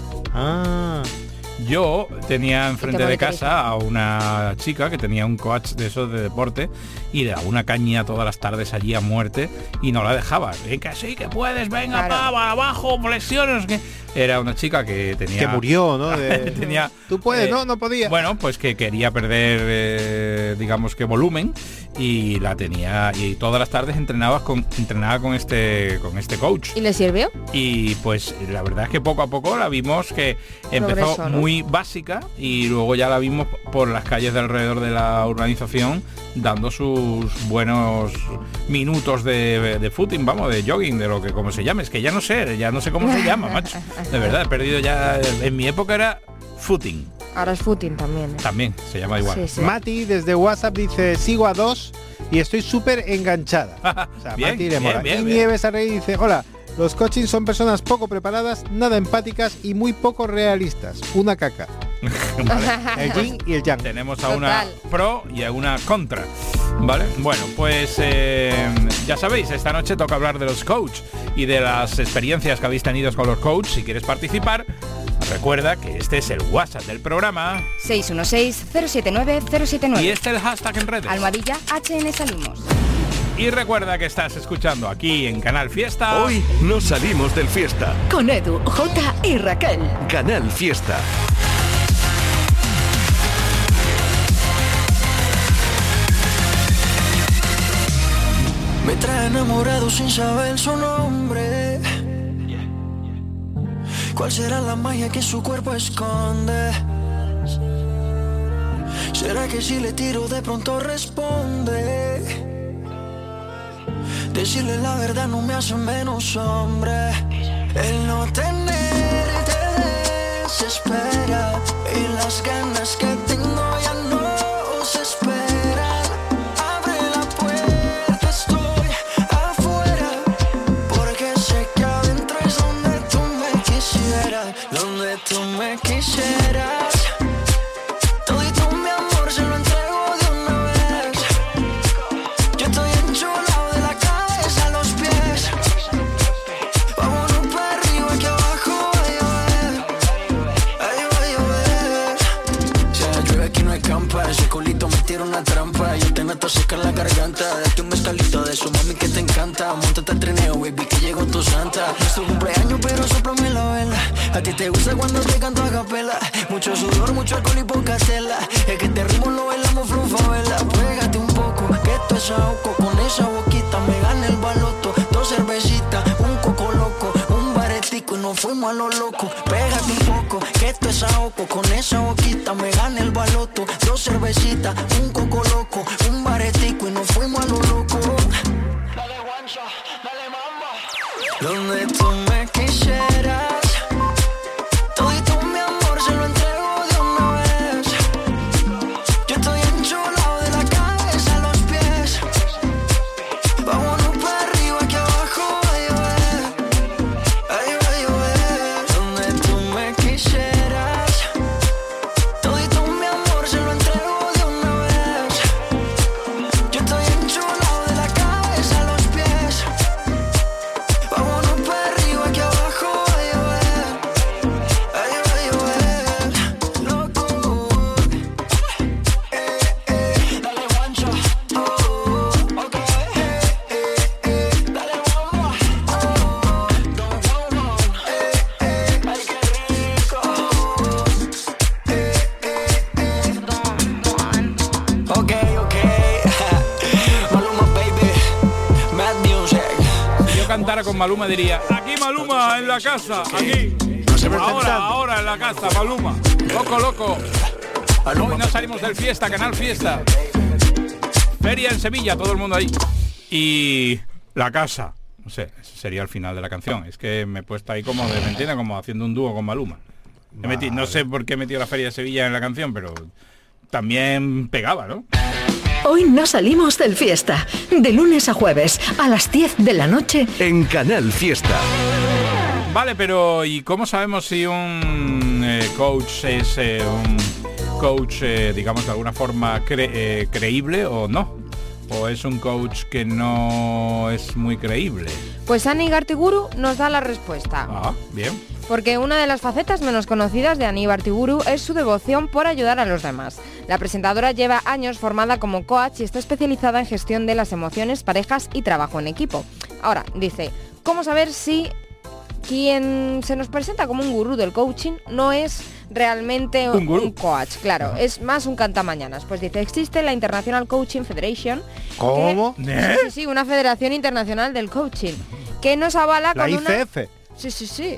Ah, Yo tenía enfrente de monitoriza. casa a una chica que tenía un coach de esos de deporte y le daba una caña todas las tardes allí a muerte y no la dejaba. Venga, sí que puedes, venga, Claro. pa, abajo, flexiones. Que... Era una chica que tenía... que murió, ¿no? De- tenía, Tú puedes, eh, no, no podía. Bueno, pues que quería perder, eh, digamos que volumen y la tenía y todas las tardes entrenaba con entrenaba con este con este coach. ¿Y le sirvió? Y pues la verdad es que poco a poco la vimos que empezó Progreso, ¿no? muy básica y luego ya la vimos por las calles de alrededor de la urbanización dando sus buenos minutos de, de footing, vamos, de jogging, de lo que como se llame. Es que ya no sé, ya no sé cómo se llama, macho. De verdad, he perdido ya... En mi época era footing. Ahora es footing también. ¿eh? También se llama igual. Sí, sí. Mati desde WhatsApp dice, sigo a dos y estoy súper enganchada. O sea, Bien, Mati le bien, mola. bien, y bien. Nieves Arrey dice, hola, los coaching son personas poco preparadas, nada empáticas y muy poco realistas. Una caca. Vale. El yin y el yang. Tenemos a una Total. pro y a una contra. ¿Vale? Bueno, pues eh, ya sabéis, esta noche toca hablar de los coach y de las experiencias que habéis tenido con los coach. Si quieres participar, recuerda que este es el WhatsApp del programa seis uno seis, cero siete nueve, cero siete y nueve. este es el hashtag en redes. Almohadilla H N Salimos. Y recuerda que estás escuchando aquí en Canal Fiesta. Hoy no salimos del fiesta. Con Edu, Jota y Raquel. Canal Fiesta. Me trae enamorado sin saber su nombre. ¿Cuál será la magia que su cuerpo esconde? ¿Será que si le tiro de pronto responde? Decirle la verdad no me hace menos hombre. El no tener te desespera y las ganas que tengo ya no se esperan. Abre la puerta, estoy afuera, porque sé que adentro es donde tú me quisieras, donde tú me quisieras. Todito mi amor se lo entrego de una vez. Yo estoy enchulado de la cabeza a los pies. Vámonos para arriba que abajo va a llover. Ahí va a llover. Si la llueve aquí no escampa. Ese culito me tira una trampa. Y te nato seca la garganta. Date un mezcalito de eso, mami, que te encanta. Móntate al trineo, baby, que llegó tu santa. No es tu cumpleaños, pero sóplame la vela. A ti te gusta cuando te canto a capela. Mucho sudor, mucho alcohol y poca tela. Es que este ritmo lo bailamos flufavela. Pégate un poco, que esto es ahogo. Con esa boquita me gana el baloto. Dos cervecitas, un coco loco, un baretico y nos fuimos a lo loco. Pégate un poco, que esto es ahogo. Con esa boquita me gana el baloto. Dos cervecitas, un coco loco, un baretico y nos fuimos a lo loco. Dale guancha, dale mamba. Donde tú me quisieras. Todito mi amor se lo entrego de una vez. Yo estoy enchulado de la cabeza a los pies. Vámonos para arriba que abajo va a llover. Ahí va a llover. Donde tú me quisieras. Todito mi amor se lo entrego de una vez. cantara con Maluma diría, aquí Maluma en la casa, aquí. Ahora, ahora en la casa, Maluma. Loco, loco. Hoy no salimos del Fiesta, Canal Fiesta. Feria en Sevilla, todo el mundo ahí. Y la casa. No sé, ese sería el final de la canción. Es que me he puesto ahí como de mentira, como haciendo un dúo con Maluma. He metido, no sé por qué he metido la Feria de Sevilla en la canción, pero también pegaba, ¿no? Hoy no salimos del Fiesta. De lunes a jueves, a las diez de la noche. En Canal Fiesta. Vale, pero ¿y cómo sabemos si un eh, coach es eh, un coach, eh, digamos, de alguna forma cre eh, creíble o no? ¿O es un coach que no es muy creíble? Pues Ani Gartiburu nos da la respuesta. Ah, bien. Porque una de las facetas menos conocidas de Ani Gartiburu es su devoción por ayudar a los demás. La presentadora lleva años formada como coach y está especializada en gestión de las emociones, parejas y trabajo en equipo. Ahora, dice, ¿cómo saber si quien se nos presenta como un gurú del coaching no es realmente un, un coach? Claro, es más un cantamañanas. Pues dice, existe la International Coaching Federation. ¿Cómo? Que, ¿Eh? sí, sí, una federación internacional del coaching que nos avala la con I C F. una... Sí, sí, sí.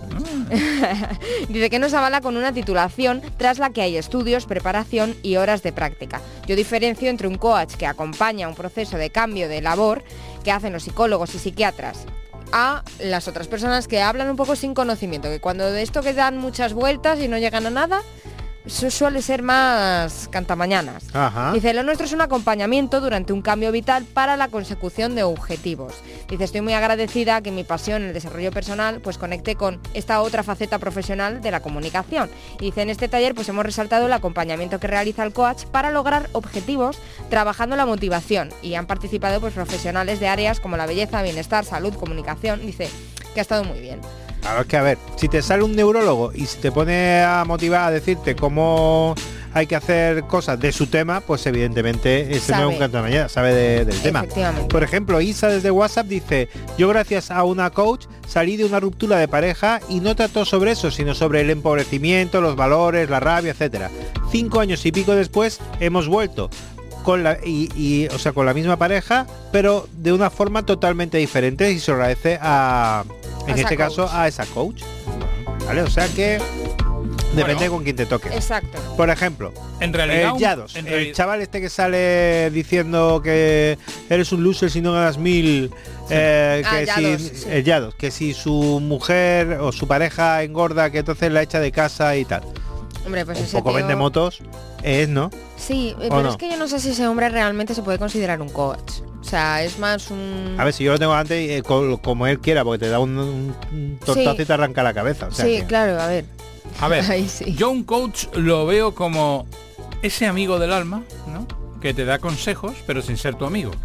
Dice que nos avala con una titulación tras la que hay estudios, preparación y horas de práctica. Yo diferencio entre un coach que acompaña un proceso de cambio de labor que hacen los psicólogos y psiquiatras a las otras personas que hablan un poco sin conocimiento, que cuando de esto que dan muchas vueltas y no llegan a nada, eso suele ser más cantamañanas. Ajá. Dice, lo nuestro es un acompañamiento durante un cambio vital para la consecución de objetivos. Dice, estoy muy agradecida que mi pasión en el desarrollo personal pues conecte con esta otra faceta profesional de la comunicación. Y dice, en este taller pues hemos resaltado el acompañamiento que realiza el coach para lograr objetivos trabajando la motivación. Y han participado pues profesionales de áreas como la belleza, bienestar, salud, comunicación. Dice que ha estado muy bien. A ver, que a ver, si te sale un neurólogo y se te pone a motivar a decirte cómo hay que hacer cosas de su tema, pues evidentemente ese Sabe. no es un cantamañana, sabe de, del tema. Efectivamente. Por ejemplo, Isa desde WhatsApp dice, yo gracias a una coach salí de una ruptura de pareja y no trató sobre eso, sino sobre el empobrecimiento, los valores, la rabia, etcétera. Cinco años y pico después hemos vuelto. Con la, y, y, o sea, con la misma pareja, pero de una forma totalmente diferente y se agradece a, en este coach. caso, a esa coach. ¿Vale? O sea que depende Bueno, con quién te toque. Exacto. Por ejemplo, En realidad, el un- Yados, en el reali- chaval este que sale diciendo que eres un loser si no ganas mil, eh, Ah, que Yados, si sí. el Yados, que si su mujer o su pareja engorda, que entonces la echa de casa y tal. Hombre, pues Un ese poco tío- vende motos, es, ¿no? Sí, eh, ¿O pero no? es que yo no sé si ese hombre realmente se puede considerar un coach. O sea, es más un... A ver, si yo lo tengo antes, eh, co- como él quiera, porque te da un, un- un tortazo Sí. y te arranca la cabeza. O sea sí, que- claro, a ver. A ver, Ahí sí. yo un coach lo veo como ese amigo del alma, ¿no? Que te da consejos, pero sin ser tu amigo.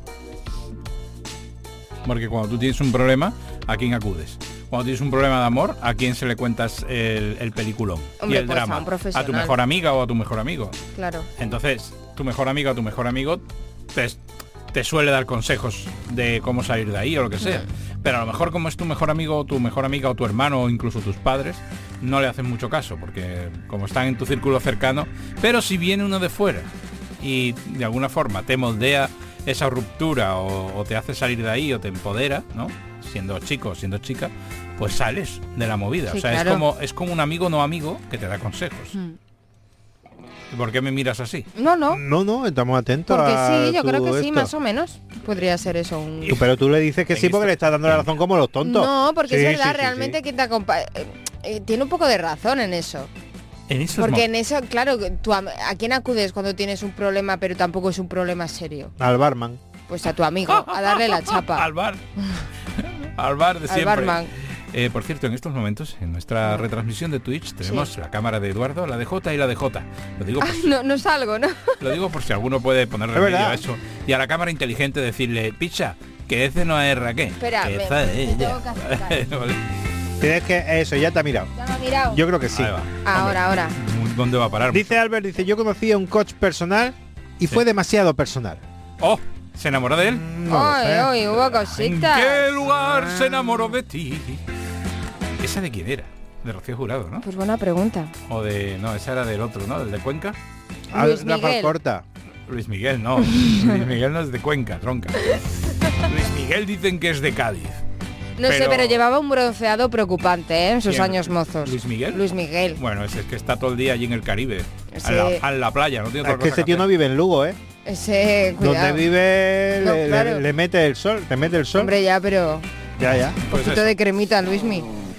Porque cuando tú tienes un problema, ¿a quién acudes? Cuando tienes un problema de amor, ¿a quién se le cuentas el, el peliculón Hombre, y el pues, a drama? un profesional. tu mejor amiga o a tu mejor amigo. Claro. Entonces, tu mejor amiga o tu mejor amigo te, te suele dar consejos de cómo salir de ahí o lo que sea. Pero a lo mejor como es tu mejor amigo o tu mejor amiga o tu hermano o incluso tus padres, no le hacen mucho caso, porque como están en tu círculo cercano, pero si viene uno de fuera y de alguna forma te moldea esa ruptura o, o te hace salir de ahí o te empodera, ¿no? Siendo chico o siendo chica, pues sales de la movida. Sí, o sea, claro. es como es como un amigo no amigo que te da consejos. Mm. ¿Y por qué me miras así? No, no. No, no, estamos atentos Porque a sí, yo tu creo que sí, esto. más o menos. Podría ser eso un... Tú- Pero tú le dices que En sí porque esto- le estás dando la razón como los tontos. No, porque Sí, es verdad, sí, sí, realmente sí. quien te acompaña... eh, eh, tiene un poco de razón en eso. En esos Porque mo- en eso, claro, tú a, ¿a quién acudes cuando tienes un problema pero tampoco es un problema serio? Al barman. Pues a tu amigo, a darle la chapa. al bar. al bar de Al siempre. barman. Eh, por cierto, en estos momentos, en nuestra retransmisión de Twitch, tenemos Sí. la cámara de Eduardo, la de Jota y la de Jota. Lo digo por, Ay, no, no salgo, ¿no? lo digo por si alguno puede poner Es remedio verdad. a eso. Y a la cámara inteligente decirle, picha, que ese no es Raquel. Espera, que me- esa es me ella". tengo que acercar. Vale. Tienes que... Eso, ya te ha mirado. Ya me ha mirado. Yo creo que sí. Ahí va. Ahora, ahora. Hombre, ¿dónde va a parar? Dice Albert, dice, yo conocí a un coach personal y Sí. fue demasiado personal. ¡Oh! ¿Se enamoró de él? No lo ay, sé. ay, hubo ¿En cositas. qué lugar se enamoró de ti? ¿Esa de quién era? De Rocío Jurado, ¿no? Pues buena pregunta. O de... No, esa era del otro, ¿no? Del de Cuenca. Ah, Luis Rafa Miguel. Corta. Luis Miguel, no. Luis Miguel no es de Cuenca, tronca. Luis Miguel dicen que es de Cádiz. No pero... sé, pero llevaba un bronceado preocupante, ¿eh? En sus ¿Quién? años mozos. ¿Luis Miguel? Luis Miguel. Bueno, es, es que está todo el día allí en el Caribe, Sí. a, la, a la playa, no tiene otra Es que cosa este que tío no hacer. vive en Lugo, ¿eh? Ese, cuidado. Donde vive No, le, claro. le- le mete el sol, le mete el sol. Hombre, ya, pero... Ya, ya. Un Pues poquito eso. de cremita, Luismi.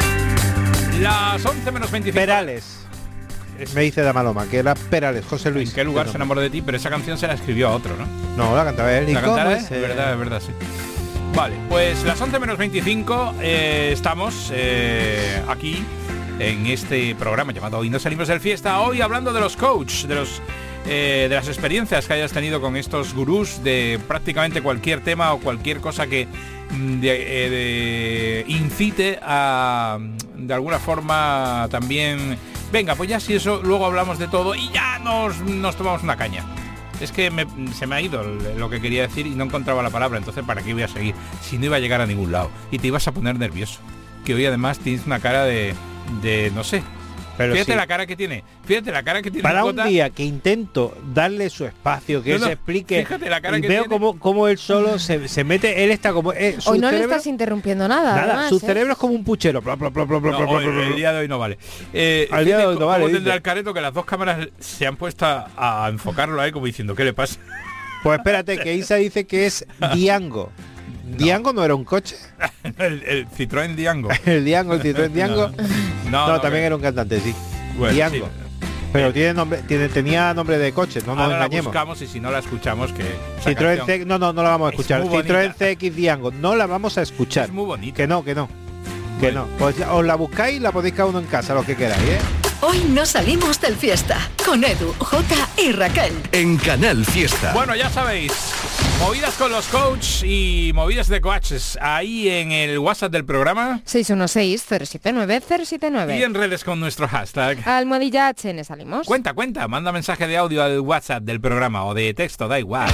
Las once menos veinticinco. Perales. Me dice Damaloma, que era Perales, José Luis. ¿En qué lugar Qué se nombre. enamoró de ti? Pero esa canción se la escribió a otro, ¿no? No, la cantaba él. ¿Y ¿La cómo cantará, es, eh? eh? Es verdad, es verdad, sí. Vale, pues las once menos veinticinco eh, estamos eh, aquí en este programa llamado Hoy no salimos del fiesta. Hoy hablando de los coach, de los eh, de las experiencias que hayas tenido con estos gurús de prácticamente cualquier tema o cualquier cosa que mm, de, eh, de incite a de alguna forma también. Venga, pues ya si eso luego hablamos de todo y ya nos, nos tomamos una caña. Es que me- se me ha ido lo que quería decir y no encontraba la palabra, entonces ¿para qué voy a seguir? Si no iba a llegar a ningún lado. Y te ibas a poner nervioso. Que hoy además tienes una cara de, de no sé. Pero Fíjate sí. la cara que tiene. Fíjate la cara que tiene. Para un Jota. día que intento darle su espacio, que No, él no, se explique, fíjate la cara y que veo tiene. cómo, cómo él solo se, se mete, él está como... eh, su Hoy no le cerebro- estás interrumpiendo nada, Nada, además, su ¿eh? cerebro es como un puchero. Bla, bla, bla, bla, bla, No, bla, bla, hoy- bla, bla. el día de hoy no vale. Eh, Al día de fíjate hoy no cómo vale, tendrá dice. el careto que las dos cámaras se han puesto a, a enfocarlo a él como diciendo ¿qué le pasa? Pues espérate, que Isa dice que es Diango. ¿Diango no era un coche? el, el Citroën Diango. El Diango, el Citroën Diango. No, No, no, también que- era un cantante, sí. Bueno, Diango. sí. Pero tiene nombre, tiene, tenía nombre de coche, no nos Ahora la engañemos. buscamos y si no la escuchamos que esa Citroën canción C, no, no, no la vamos a es escuchar. muy bonita. Citroën C X Diango, no la vamos a escuchar. Es muy bonita. Que no, que no. Que Bueno. no. Pues ya, os la buscáis y la podéis cada uno en casa, lo que queráis, ¿eh? Hoy no salimos del fiesta. Con Edu, Jota y Raquel. En Canal Fiesta. Bueno, ya sabéis, movidas con los coaches y movidas de coaches ahí en el WhatsApp del programa seis uno seis, cero siete nueve, cero siete y nueve. en redes con nuestro hashtag. Almohadilla H N salimos. Cuenta, cuenta, manda mensaje de audio al WhatsApp del programa o de texto, da igual.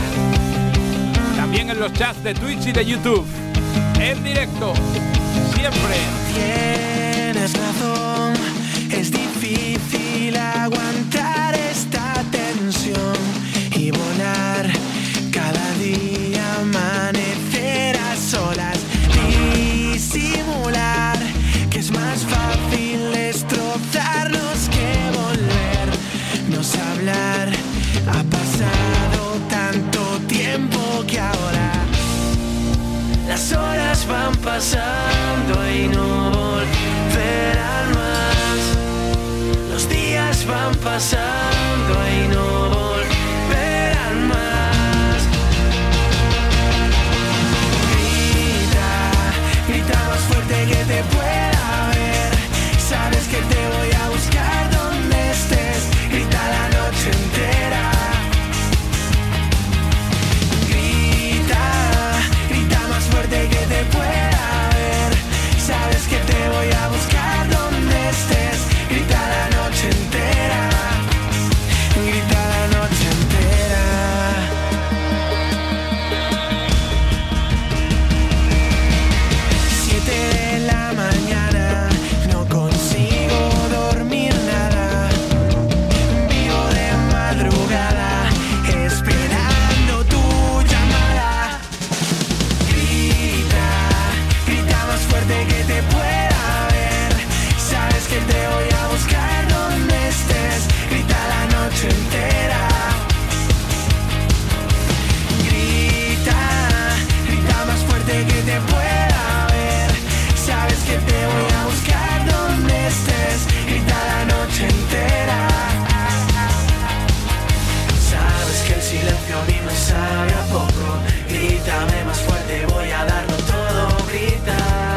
También en los chats de Twitch y de YouTube. En directo, siempre. Tienes razón, es difícil aguantar esta tensión y volar cada día, amanecer a solas, disimular que es más fácil destrozarnos que volvernos a hablar. Ha pasado tanto tiempo que ahora las horas van pasando y no volverán más. Los días van pasando y no volverán más. Grita, grita más fuerte que te pueda ver. Sabes que te voy a buscar donde estés. Grita la noche entera. Fuerte que te pueda ver. Sabes que te voy a buscar donde estés. Grita la noche entera. Grita la noche entera. Siete de la mañana, no consigo dormir nada. Vivo de madrugada, esperando tu llamada. Fuerte que te pueda ver. Sabes que te voy a buscar donde estés. Grita la noche entera. Grita, grita más fuerte que te pueda ver. Sabes que te voy a buscar donde estés. Grita la noche entera. Sabes que el silencio a mí me sabe a poco. Grítame más fuerte, voy a darlo todo. Grita.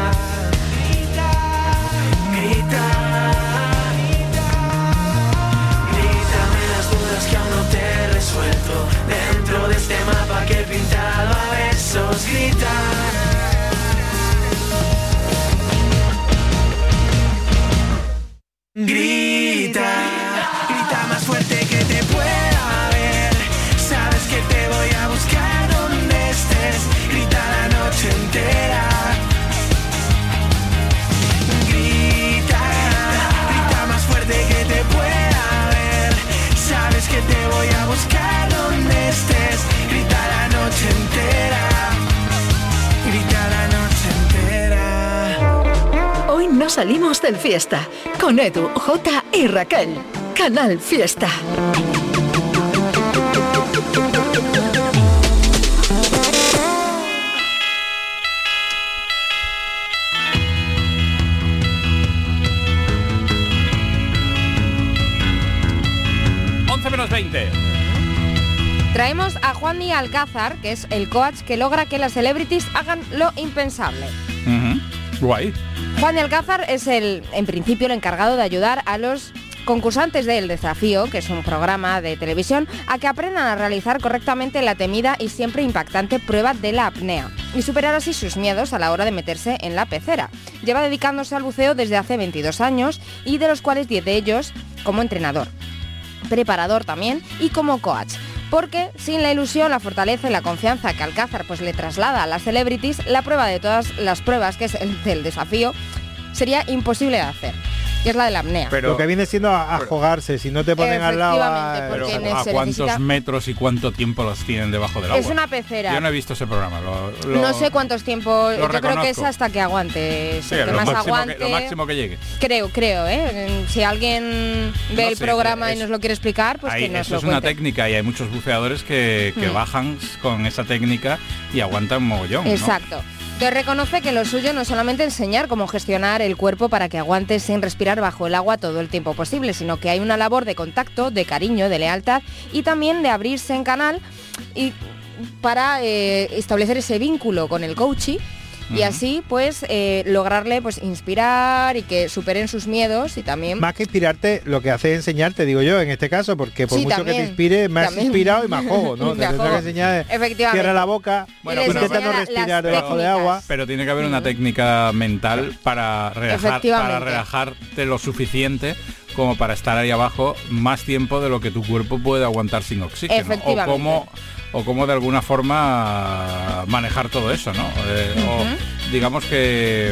Dentro de este mapa que he pintado a besos, grita. Grita, grita más fuerte que te pueda ver. Sabes que te voy a buscar donde salimos del Fiesta. Con Edu, Jota y Raquel. Canal Fiesta. once menos veinte. Traemos a Juan Di Alcázar, que es el coach que logra que las celebrities hagan lo impensable. Uh-huh. Guay. Juan Di Alcázar es el, en principio, el encargado de ayudar a los concursantes del Desafío, que es un programa de televisión, a que aprendan a realizar correctamente la temida y siempre impactante prueba de la apnea y superar así sus miedos a la hora de meterse en la pecera. Lleva dedicándose al buceo desde hace veintidós años y de los cuales diez de ellos como entrenador, preparador también y como coach. Porque sin la ilusión, la fortaleza y la confianza que Alcázar pues le traslada a las celebrities, la prueba de todas las pruebas, que es el del Desafío, sería imposible de hacer. Que es la de la apnea. Pero lo que viene siendo a, a jugarse, si no te ponen al lado a, pero, porque ¿a cuántos necesita... metros y cuánto tiempo los tienen debajo del agua? Es una pecera. Yo no he visto ese programa. Lo, lo, no sé cuántos tiempos. Yo reconozco. Creo que es hasta que aguante. Sí, que lo, más máximo aguante, que, lo máximo que llegue. Creo, creo, ¿eh? Si alguien ve no el sé, programa es, y nos lo quiere explicar, pues hay, que nos eso lo es cuente. una técnica y hay muchos buceadores que, que mm. bajan con esa técnica y aguantan mogollón. Exacto. ¿no? Que reconoce que lo suyo no es solamente enseñar cómo gestionar el cuerpo para que aguante sin respirar bajo el agua todo el tiempo posible, sino que hay una labor de contacto, de cariño, de lealtad y también de abrirse en canal y para eh, establecer ese vínculo con el coachee. Y así, pues, eh, lograrle pues inspirar y que superen sus miedos y también... Más que inspirarte, lo que hace es enseñarte, digo yo, en este caso, porque por sí, mucho también, que te inspire, me has también. inspirado y más juego, ¿no? Te tendrás que enseñar, cierra la boca, bueno, intenta no respirar debajo de agua. Pero tiene que haber una técnica mental para relajar, para relajarte lo suficiente como para estar ahí abajo más tiempo de lo que tu cuerpo puede aguantar sin oxígeno. O cómo... o cómo de alguna forma manejar todo eso, ¿no? Eh, uh-huh. O digamos que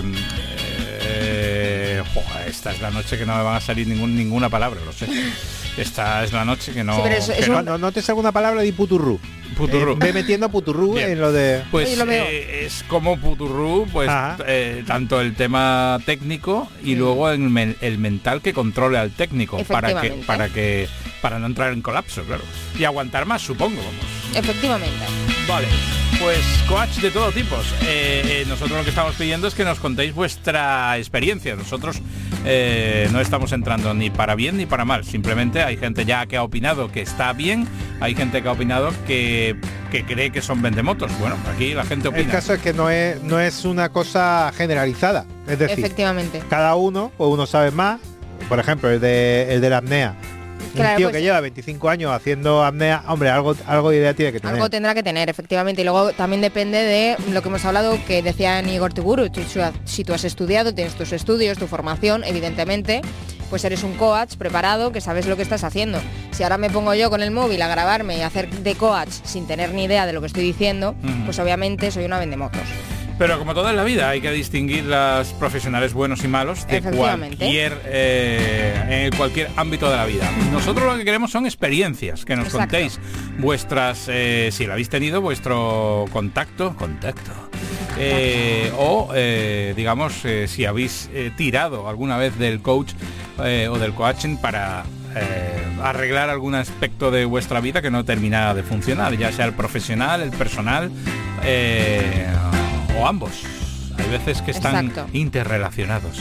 eh, joder, esta es la noche que no me van a salir ningún, ninguna palabra, lo sé. Esta es la noche que no... Sí, pero eso, que eso no, no, no te salga una palabra de puturrú. Puturrú. Eh, ve metiendo puturrú en lo de... Pues eh, es como puturrú, pues eh, tanto el tema técnico y mm. luego el, men, el mental que controle al técnico para que para que para no entrar en colapso, claro. Y aguantar más, supongo, vamos. Efectivamente. Vale. Pues coach de todo tipo. Eh, eh, nosotros lo que estamos pidiendo es que nos contéis vuestra experiencia. Nosotros eh, no estamos entrando ni para bien ni para mal. Simplemente hay gente ya que ha opinado que está bien, hay gente que ha opinado que, que cree que son vendemotos. Bueno, aquí la gente opina. El caso es que no es, no es una cosa generalizada. Es decir, efectivamente, cada uno, o uno sabe más. Por ejemplo, el de, el de la apnea. Claro, un tío pues, que lleva veinticinco años haciendo apnea, hombre, algo algo de idea tiene que tener. Algo tendrá que tener, efectivamente. Y luego también depende de lo que hemos hablado, que decía Igor Tuguru. Si tú has estudiado, tienes tus estudios, tu formación, evidentemente, pues eres un coach preparado, que sabes lo que estás haciendo. Si ahora me pongo yo con el móvil a grabarme y a hacer de coach sin tener ni idea de lo que estoy diciendo, uh-huh. pues obviamente soy una vendemotos. Pero como toda en la vida hay que distinguir los profesionales buenos y malos de cualquier eh, en cualquier ámbito de la vida. Nosotros lo que queremos son experiencias, que nos Exacto. contéis vuestras, eh, si lo habéis tenido, vuestro contacto, contacto, eh, o eh, digamos eh, si habéis eh, tirado alguna vez del coach eh, o del coaching para eh, arreglar algún aspecto de vuestra vida que no termina de funcionar, ya sea el profesional, el personal. Eh, O ambos. Hay veces que están Exacto. interrelacionados.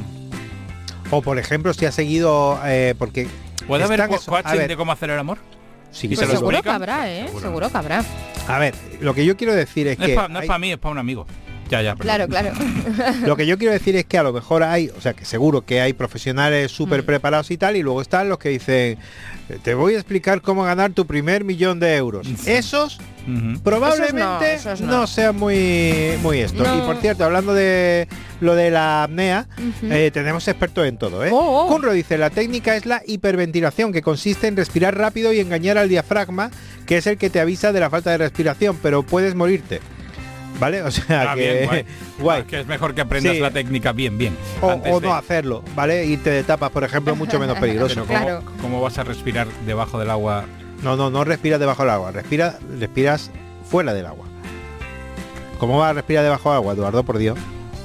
O por ejemplo, si ha seguido eh, porque ¿puede haber co- coaching de cómo hacer el amor? Sí, pues se seguro lo que habrá, ¿eh? Seguro. seguro que habrá. A ver, lo que yo quiero decir es no que es pa, no hay... es para mí, es para un amigo. Ya, ya. Perdón. Claro, claro. Lo que yo quiero decir es que a lo mejor hay, o sea, que seguro que hay profesionales súper mm. preparados y tal, y luego están los que dicen, te voy a explicar cómo ganar tu primer millón de euros. Sí. Esos uh-huh. probablemente esos no, esos no. no sean muy muy esto. No. Y por cierto, hablando de lo de la apnea, uh-huh. eh, tenemos expertos en todo, ¿eh? Oh, oh. Kunro dice, la técnica es la hiperventilación, que consiste en respirar rápido y engañar al diafragma, que es el que te avisa de la falta de respiración, pero puedes morirte. ¿Vale? O sea, ah, que bien, guay. guay. Que es mejor que aprendas sí. la técnica bien, bien. O, o de... no hacerlo, ¿vale? Irte de tapas, por ejemplo, es mucho menos peligroso. Pero ¿cómo, claro. ¿cómo vas a respirar debajo del agua? No, no, no respiras debajo del agua, respira, respiras fuera del agua. ¿Cómo vas a respirar debajo del agua, Eduardo, por Dios?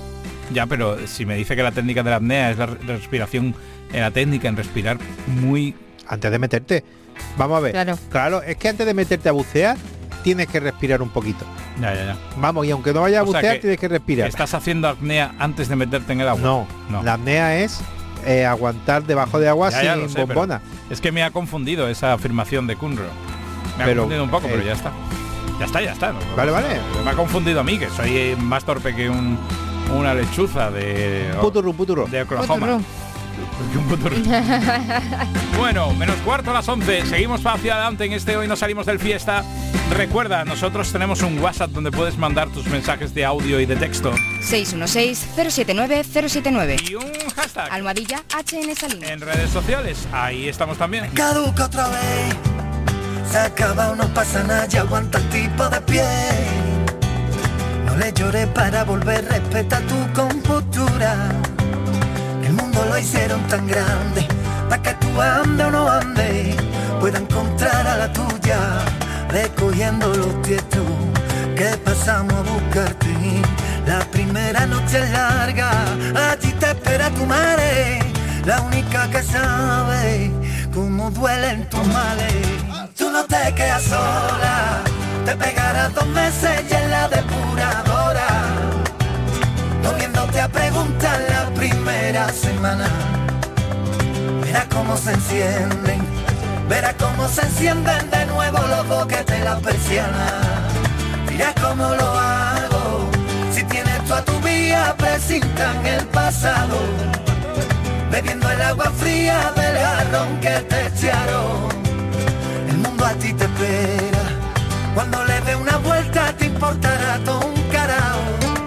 Ya, pero si me dice que la técnica de la apnea es la respiración, en la técnica en respirar muy... Antes de meterte. Vamos a ver. Claro. Claro, es que antes de meterte a bucear, tienes que respirar un poquito. Ya, ya, ya. Vamos, y aunque no vayas a O sea bucear, que tienes que respirar. ¿Estás haciendo apnea antes de meterte en el agua? No, no. La apnea es eh, aguantar debajo de agua Ya, ya sin lo sé, bombona. Es que me ha confundido esa afirmación de Kunro. Me ha Pero, confundido un poco, eh, pero ya está. Ya está, ya está. ¿no? Vale, vale. Me ha confundido a mí, que soy eh, más torpe que un, una lechuza de... Puturru, puturru. De Oklahoma. Puturru. Un puturru. Bueno, menos cuarto a las once. Seguimos hacia adelante en este Hoy No Salimos del Fiesta. Recuerda, nosotros tenemos un WhatsApp donde puedes mandar tus mensajes de audio y de texto. seis uno seis, cero siete nueve, cero siete nueve. Y un hashtag. Almohadilla H N Salinas. En redes sociales, ahí estamos también. Caduca otra vez. Se acaba o no pasa nada, ya aguanta el tipo de pie. No le llores para volver, respeta tu compostura. El mundo lo hicieron tan grande, para que tú ande o no ande, pueda encontrar a la tuya, recogiendo los tiestos que pasamos a buscarte. La primera noche es larga, allí te espera tu madre, la única que sabe cómo duelen tus males. Tú no te quedas sola, te pegarás dos meses y en la depuradora, volviéndote a preguntar la primera semana. Verás cómo se encienden, verás cómo se encienden de nuevo los boquetes, las persianas. Dirás cómo lo hago, si tienes tú a tu vía, presintan el pasado, bebiendo el agua fría del jarrón que te echaron. El mundo a ti te espera, cuando le dé una vuelta te importará todo un carajo.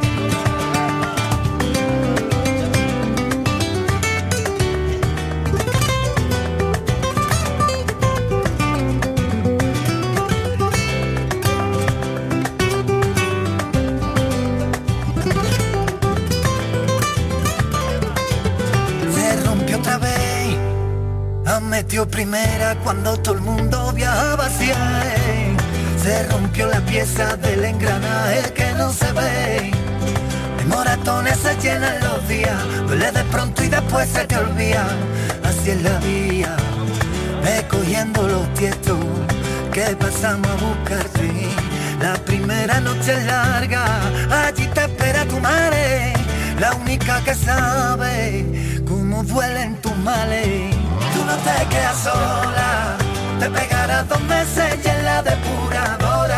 Metió primera cuando todo el mundo viajaba hacia él. Se rompió la pieza del engranaje que no se ve. De moratones se llenan los días, duele de pronto y después se te olvida. Así es la vida, recogiendo los tiestos que pasamos a buscarte. La primera noche es larga, allí te espera tu madre, la única que sabe cómo duelen tus males. Tú no te quedas sola, te pegarás dos meses y en la depuradora,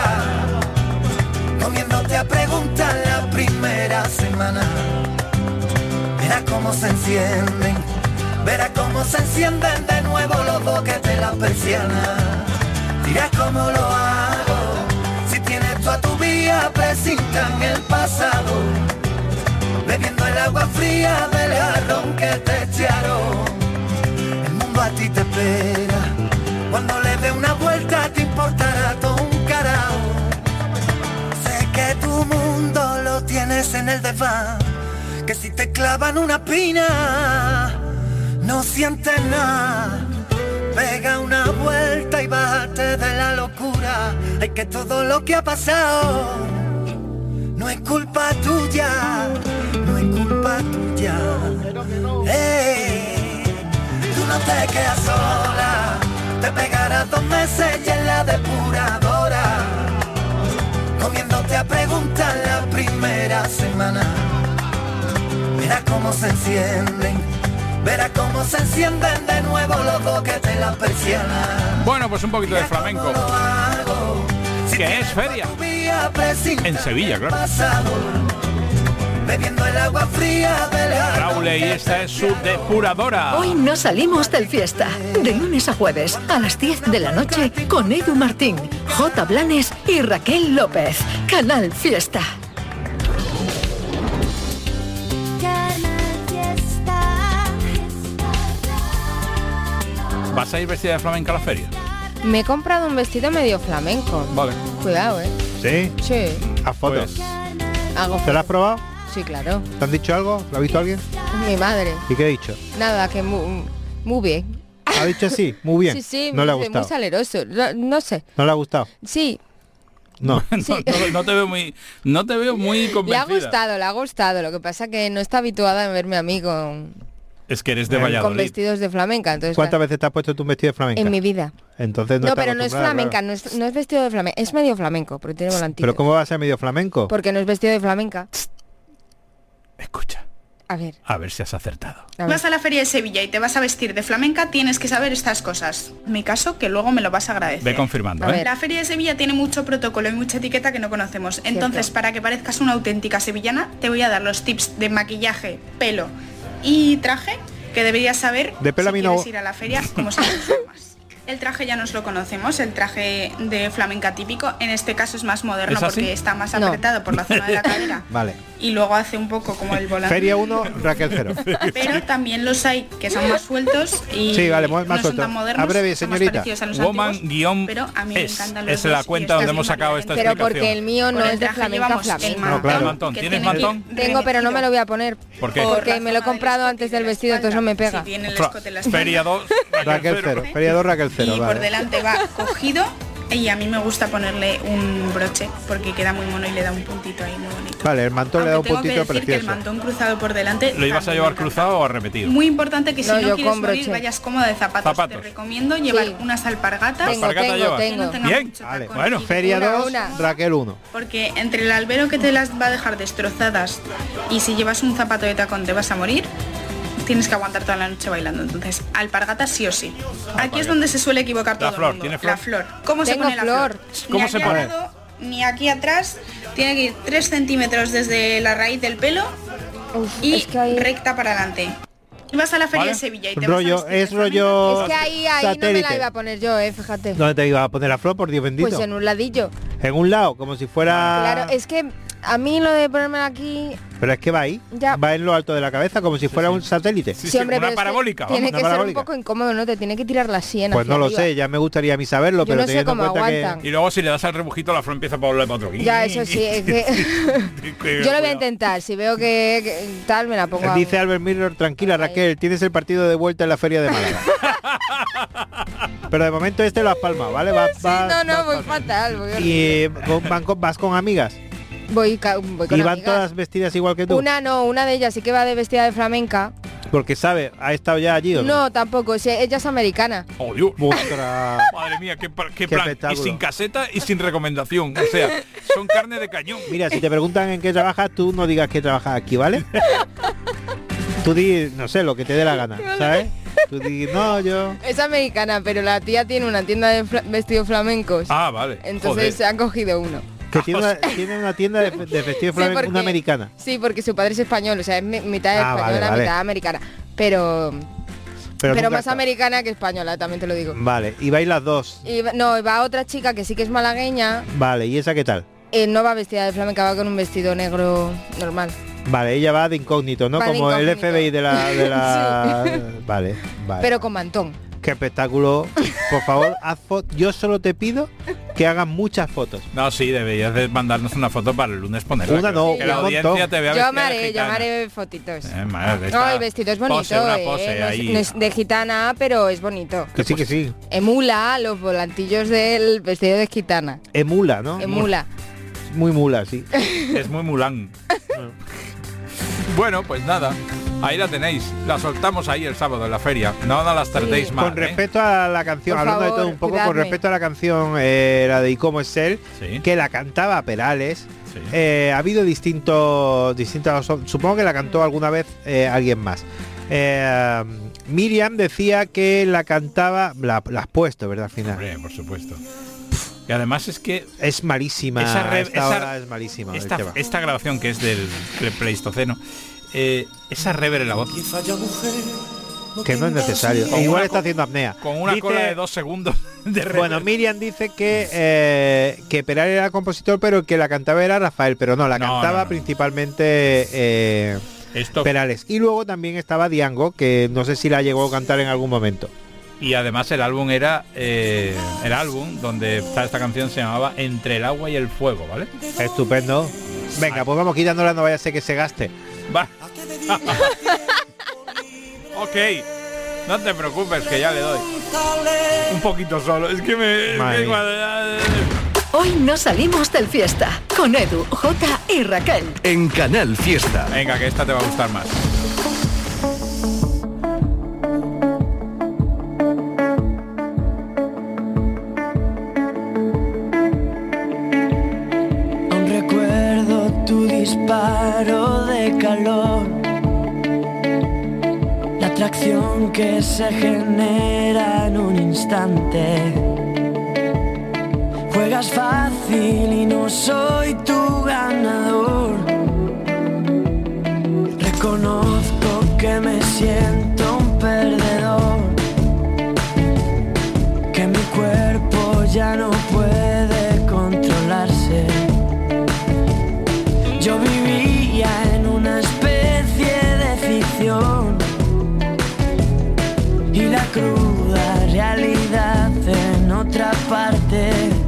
comiéndote a preguntar la primera semana. Verás cómo se encienden, verás cómo se encienden de nuevo los boquetes, las persianas. Dirás cómo lo hago, si tienes tú a tu vía, presintan el pasado, bebiendo el agua fría del jarrón que te echaron. A ti te espera, cuando le dé una vuelta te importará todo un carajo. Sé que tu mundo lo tienes en el desván, que si te clavan una pina no sientes nada. Pega una vuelta y bájate de la locura. Hay que todo lo que ha pasado no es culpa tuya, no es culpa tuya. Hey. No te quedas sola, te pegarás dos meses y en la depuradora, comiéndote a preguntar la primera semana. Verás cómo se encienden, verás cómo se encienden de nuevo los boquetes, las persianas. Bueno, pues un poquito de flamenco, si que es feria en Sevilla, claro. Pasado, bebiendo el agua fría del Raúl, y esta es su depuradora. Hoy no salimos del Fiesta. De lunes a jueves a las diez de la noche con Edu Martín, J. Blanes y Raquel López. Canal Fiesta. ¿Vas a ir vestida de flamenca a la feria? Me he comprado un vestido medio flamenco. Vale. Cuidado, ¿eh? ¿Sí? Sí. ¿A fotos? Pues, Hago ¿te lo has probado? Sí, claro. ¿Te han dicho algo? ¿Lo ha visto alguien? Mi madre. ¿Y qué ha dicho? Nada, que muy, muy bien. ¿Ha dicho así? Muy bien. Sí, sí, no le ha muy, gustado. muy saleroso. No, no sé. ¿No le ha gustado? Sí. No. no, Sí. no, no te veo muy, no te veo muy Le ha convencida. gustado, le ha gustado. Lo que pasa que no está habituada a verme a mí con, Es que eres de Con con Valladolid. vestidos de flamenca. Entonces, ¿Cuántas claro, veces te has puesto tu vestido de flamenca? en mi vida. Entonces no, No, está pero no es acostumbrada, flamenca, claro. no es, no es vestido de flamenca, es medio flamenco, porque tiene volantito. ¿Pero cómo va a ser medio flamenco? Porque no es vestido de flamenca. Escucha, A ver, a ver si has acertado. a ver. Vas a la feria de Sevilla y te vas a vestir de flamenca, tienes que saber estas cosas. En mi caso, que luego me lo vas a agradecer. Ve confirmando, A ¿eh? ver. La feria de Sevilla tiene mucho protocolo y mucha etiqueta que no conocemos. Entonces, para que parezcas una auténtica sevillana, te voy a dar los tips de maquillaje, pelo y traje que deberías saber De pelo si a mí no- quieres ir a la feria como se las formas. El traje ya nos lo conocemos, el traje de flamenca típico. En este caso es más moderno ¿Es así? porque está más No. apretado por la zona de la cadera Vale. y luego hace un poco como el volante. Feria uno, Raquel cero. Pero también los hay que son más sueltos y Sí, vale, más no son suelto. tan modernos, Abreve, son más señorita. parecidos a los Woman antiguos, guión pero a mí me es. encantan los Esa es la dos y cuenta esta donde es hemos mi sacado esta Pero explicación. porque el mío no Por el es de traje flamenca llevamos el flamenca. mantón, claro. Mantón, que ¿tienes tiene mantón? que- Tengo, pero no me lo voy a poner. ¿Por qué? Por Porque la me lo he zona del comprado escote antes y de del la vestido, entonces no me espalda. pega. Si tiene el Fra- escote en la espalda. Feria dos, Raquel cero. Feria dos, Raquel cero. Y por Vale. delante va cogido y a mí me gusta ponerle un broche porque queda muy mono y le da un puntito ahí muy bonito. Vale, el mantón le da un Aunque tengo puntito que decir que el precioso. mantón cruzado por delante ¿Lo ibas a también llevar me encanta. cruzado o arremetido? Muy importante que si No, no, yo quieres con morir broche. vayas cómoda de zapatos. Zapatos. Te recomiendo llevar Sí. unas alpargatas. Tengo, ¿Alpargata tengo, llevas? que no tengo. tengan Bien. mucho Vale. tacón. Bueno, Y Feria Una, dos, una. Raquel uno. porque entre el albero que te las va a dejar destrozadas y si llevas un zapato de tacón te vas a morir, tienes que aguantar toda la noche bailando. Entonces, alpargatas sí o sí. Aquí es donde se suele equivocar todo La flor, el mundo. ¿tiene flor? La flor. ¿Cómo se Tengo pone la flor. flor? ¿Cómo ni se aquí pone? al lado, ni aquí atrás. Tiene que ir tres centímetros desde la raíz del pelo Uf, y es que ahí... recta para adelante. Y vas a la feria Vale. de Sevilla y te Rollo, vas a vestir de es rollo Es que ahí, ahí no me satélite. la iba a poner yo, eh, fíjate. ¿Dónde te iba a poner la flor, por Dios bendito? Pues en un ladillo. En un lado, como si fuera... Claro, es que a mí lo de ponerme aquí... Pero es que va ahí, Ya. va en lo alto de la cabeza, como si fuera un satélite. Sí, Sí, hombre, una pero es que parabólica, Tiene vamos. Una que ser parabólica. un poco incómodo, ¿no? Te tiene que tirar la sien Pues hacia no lo arriba. sé, ya me gustaría a mí saberlo, Yo pero no sé teniendo en cómo cuenta aguantan. Y luego si le das al rebujito la flor empieza a volver para otro. Ya, eso sí, es que... Que- Yo lo voy a intentar, si veo que, que tal, me la pongo que... a- Dice Albert Miller, tranquila Raquel, tienes el partido de vuelta en la feria de Málaga. Pero de momento este lo has palmado, ¿vale? Va, Sí, va- no, no, va- voy va- fatal. Voy, Y eh, con- van con- vas con amigas. voy, ca- voy con Y van amigas. todas vestidas igual que tú. Una no, una de ellas sí que va de vestida de flamenca. Porque sabe, ha estado ya allí. ¿o No, tampoco, sí, ella es americana. Oh, Dios. Ostras. Madre mía, qué, pa- qué Qué plan. Y espectáculo. sin caseta y sin recomendación. O sea, son carne de cañón. Mira, si te preguntan en qué trabajas, tú no digas que trabajas aquí, ¿vale? Tú di, no sé, lo que te dé la gana, ¿sabes? Tú di, no, yo... Es americana, pero la tía tiene una tienda de fla- vestidos flamencos. Ah, vale. Entonces se Joder. han cogido uno. Que tiene una, tiene una tienda de, de vestido Sí, flamenco, porque- una americana. Sí, porque su padre es español, o sea, es mi- mitad Ah, española, vale, vale. mitad americana. Pero Pero, pero, nunca más está. americana que española, también te lo digo. Vale, y vais las dos. Y va- no, va otra chica que sí que es malagueña, Vale, ¿y esa qué tal? eh, no va vestida de flamenca, va con un vestido negro normal. Vale, ella va de incógnito, ¿no? Va de Como el incógnito. F B I de la... De la... Vale, vale. Pero con mantón. Qué espectáculo. Por favor, haz fotos. Yo solo te pido que hagas muchas fotos. No, sí, deberías de mandarnos una foto para el lunes ponerla. Una que- no, que la un audiencia montón. te vea Yo vestida me de haré, yo gitana. me haré fotitos. Eh, madre, No, esta el vestido es bonito, pose, una eh, pose no, es, ahí. no es de gitana, pero es bonito. Que sí, que sí. Emula los volantillos del vestido de gitana. Emula, ¿no? Emula. Muy mula, sí. Es muy Mulan. Bueno, pues nada. Ahí la tenéis. La soltamos ahí el sábado en la feria. No, no las tardéis más. Con respecto a la canción, Por hablando de favor, todo un poco, con cuidadme. respecto a la canción, eh, la de ¿Y cómo es él? Sí. Que la cantaba Perales. Sí. Eh, ha habido distintos, distintas, supongo que la cantó alguna vez eh, alguien más. Eh, Miriam decía que la cantaba, la, la has puesto, ¿verdad? Al final. Hombre, por supuesto. Y además es que Es malísima. esa, re- esta esa- hora es malísima. el esta, tema. esta grabación que es del, del Pleistoceno, eh, esa rever en la voz Que no es necesario. Con Igual una está co- haciendo apnea. con una Dice- cola de dos segundos de rever. Bueno, Miriam dice que eh, que Perales era el compositor, pero el que la cantaba era Rafael, pero no, la No, cantaba no, no. principalmente eh, Esto, Perales. Y luego también estaba Diango, que no sé si la llegó a cantar en algún momento. y además el álbum era eh, el álbum donde está esta canción se llamaba Entre el agua y el fuego, ¿vale? Estupendo. Venga, pues vamos quitándola, no vaya a ser que se gaste. Va. Ok, no te preocupes que ya le doy un poquito solo. Es que me, Madre me- mía. Hoy no salimos del fiesta. Con Edu, Jota y Raquel. En Canal Fiesta. Venga, que esta te va a gustar más. Aún recuerdo tu disparo de calor, la atracción que se genera en un instante. Juegas fácil y no soy tu ganador. Reconozco que me siento un perdedor, que mi cuerpo ya no puede controlarse. Yo vivía en una especie de ficción y la cruda realidad en otra parte.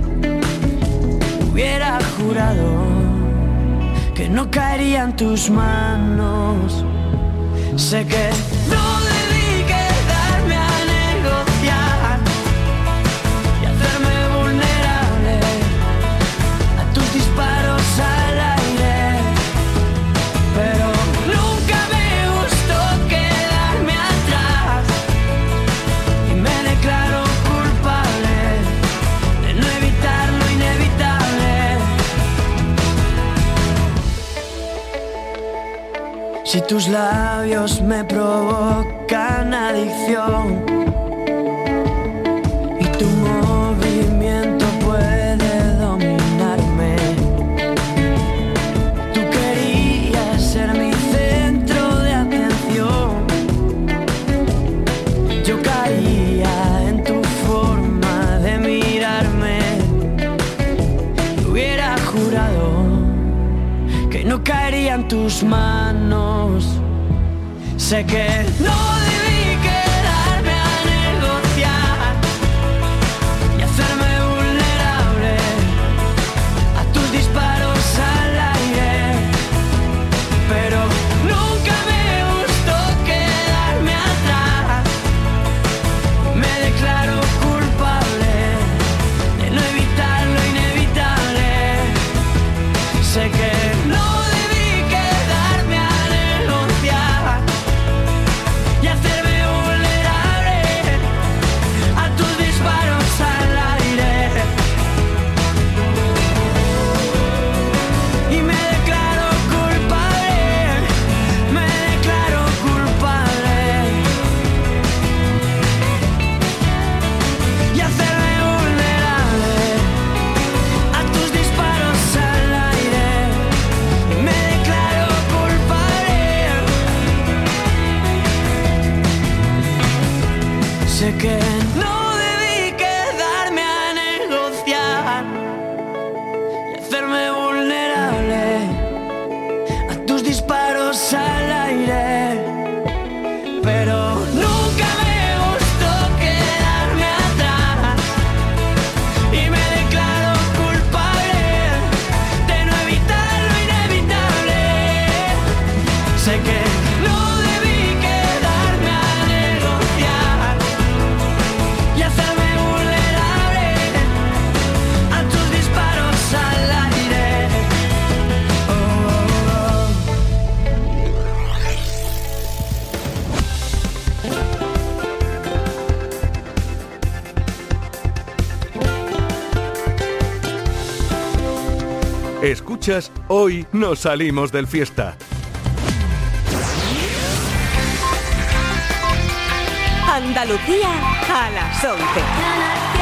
Hubiera jurado que no caería en tus manos. Sé que no debí quedarme a negociar y hacerme vulnerable a tus disparos al aire, pero nunca me gustó quedarme atrás y me declaro culpable de no evitar lo inevitable. Si tus labios me provocan adicción y tu movimiento puede dominarme, tú querías ser mi centro de atención. Yo caía en tu forma de mirarme y hubiera jurado que no caería en tus manos. Sé que no debí quedarme a negociar y hacerme vulnerable a tus disparos al aire, pero nunca me gustó quedarme atrás. Me declaro culpable de no evitar lo inevitable. Sé que no que no debí quedarme a negociar y hacerme vulnerable a tus disparos al aire, pero nunca me gustó quedarme atrás y me declaro culpable de no evitar lo inevitable. Sé que escuchas Hoy no salimos del fiesta. Andalucía a las once.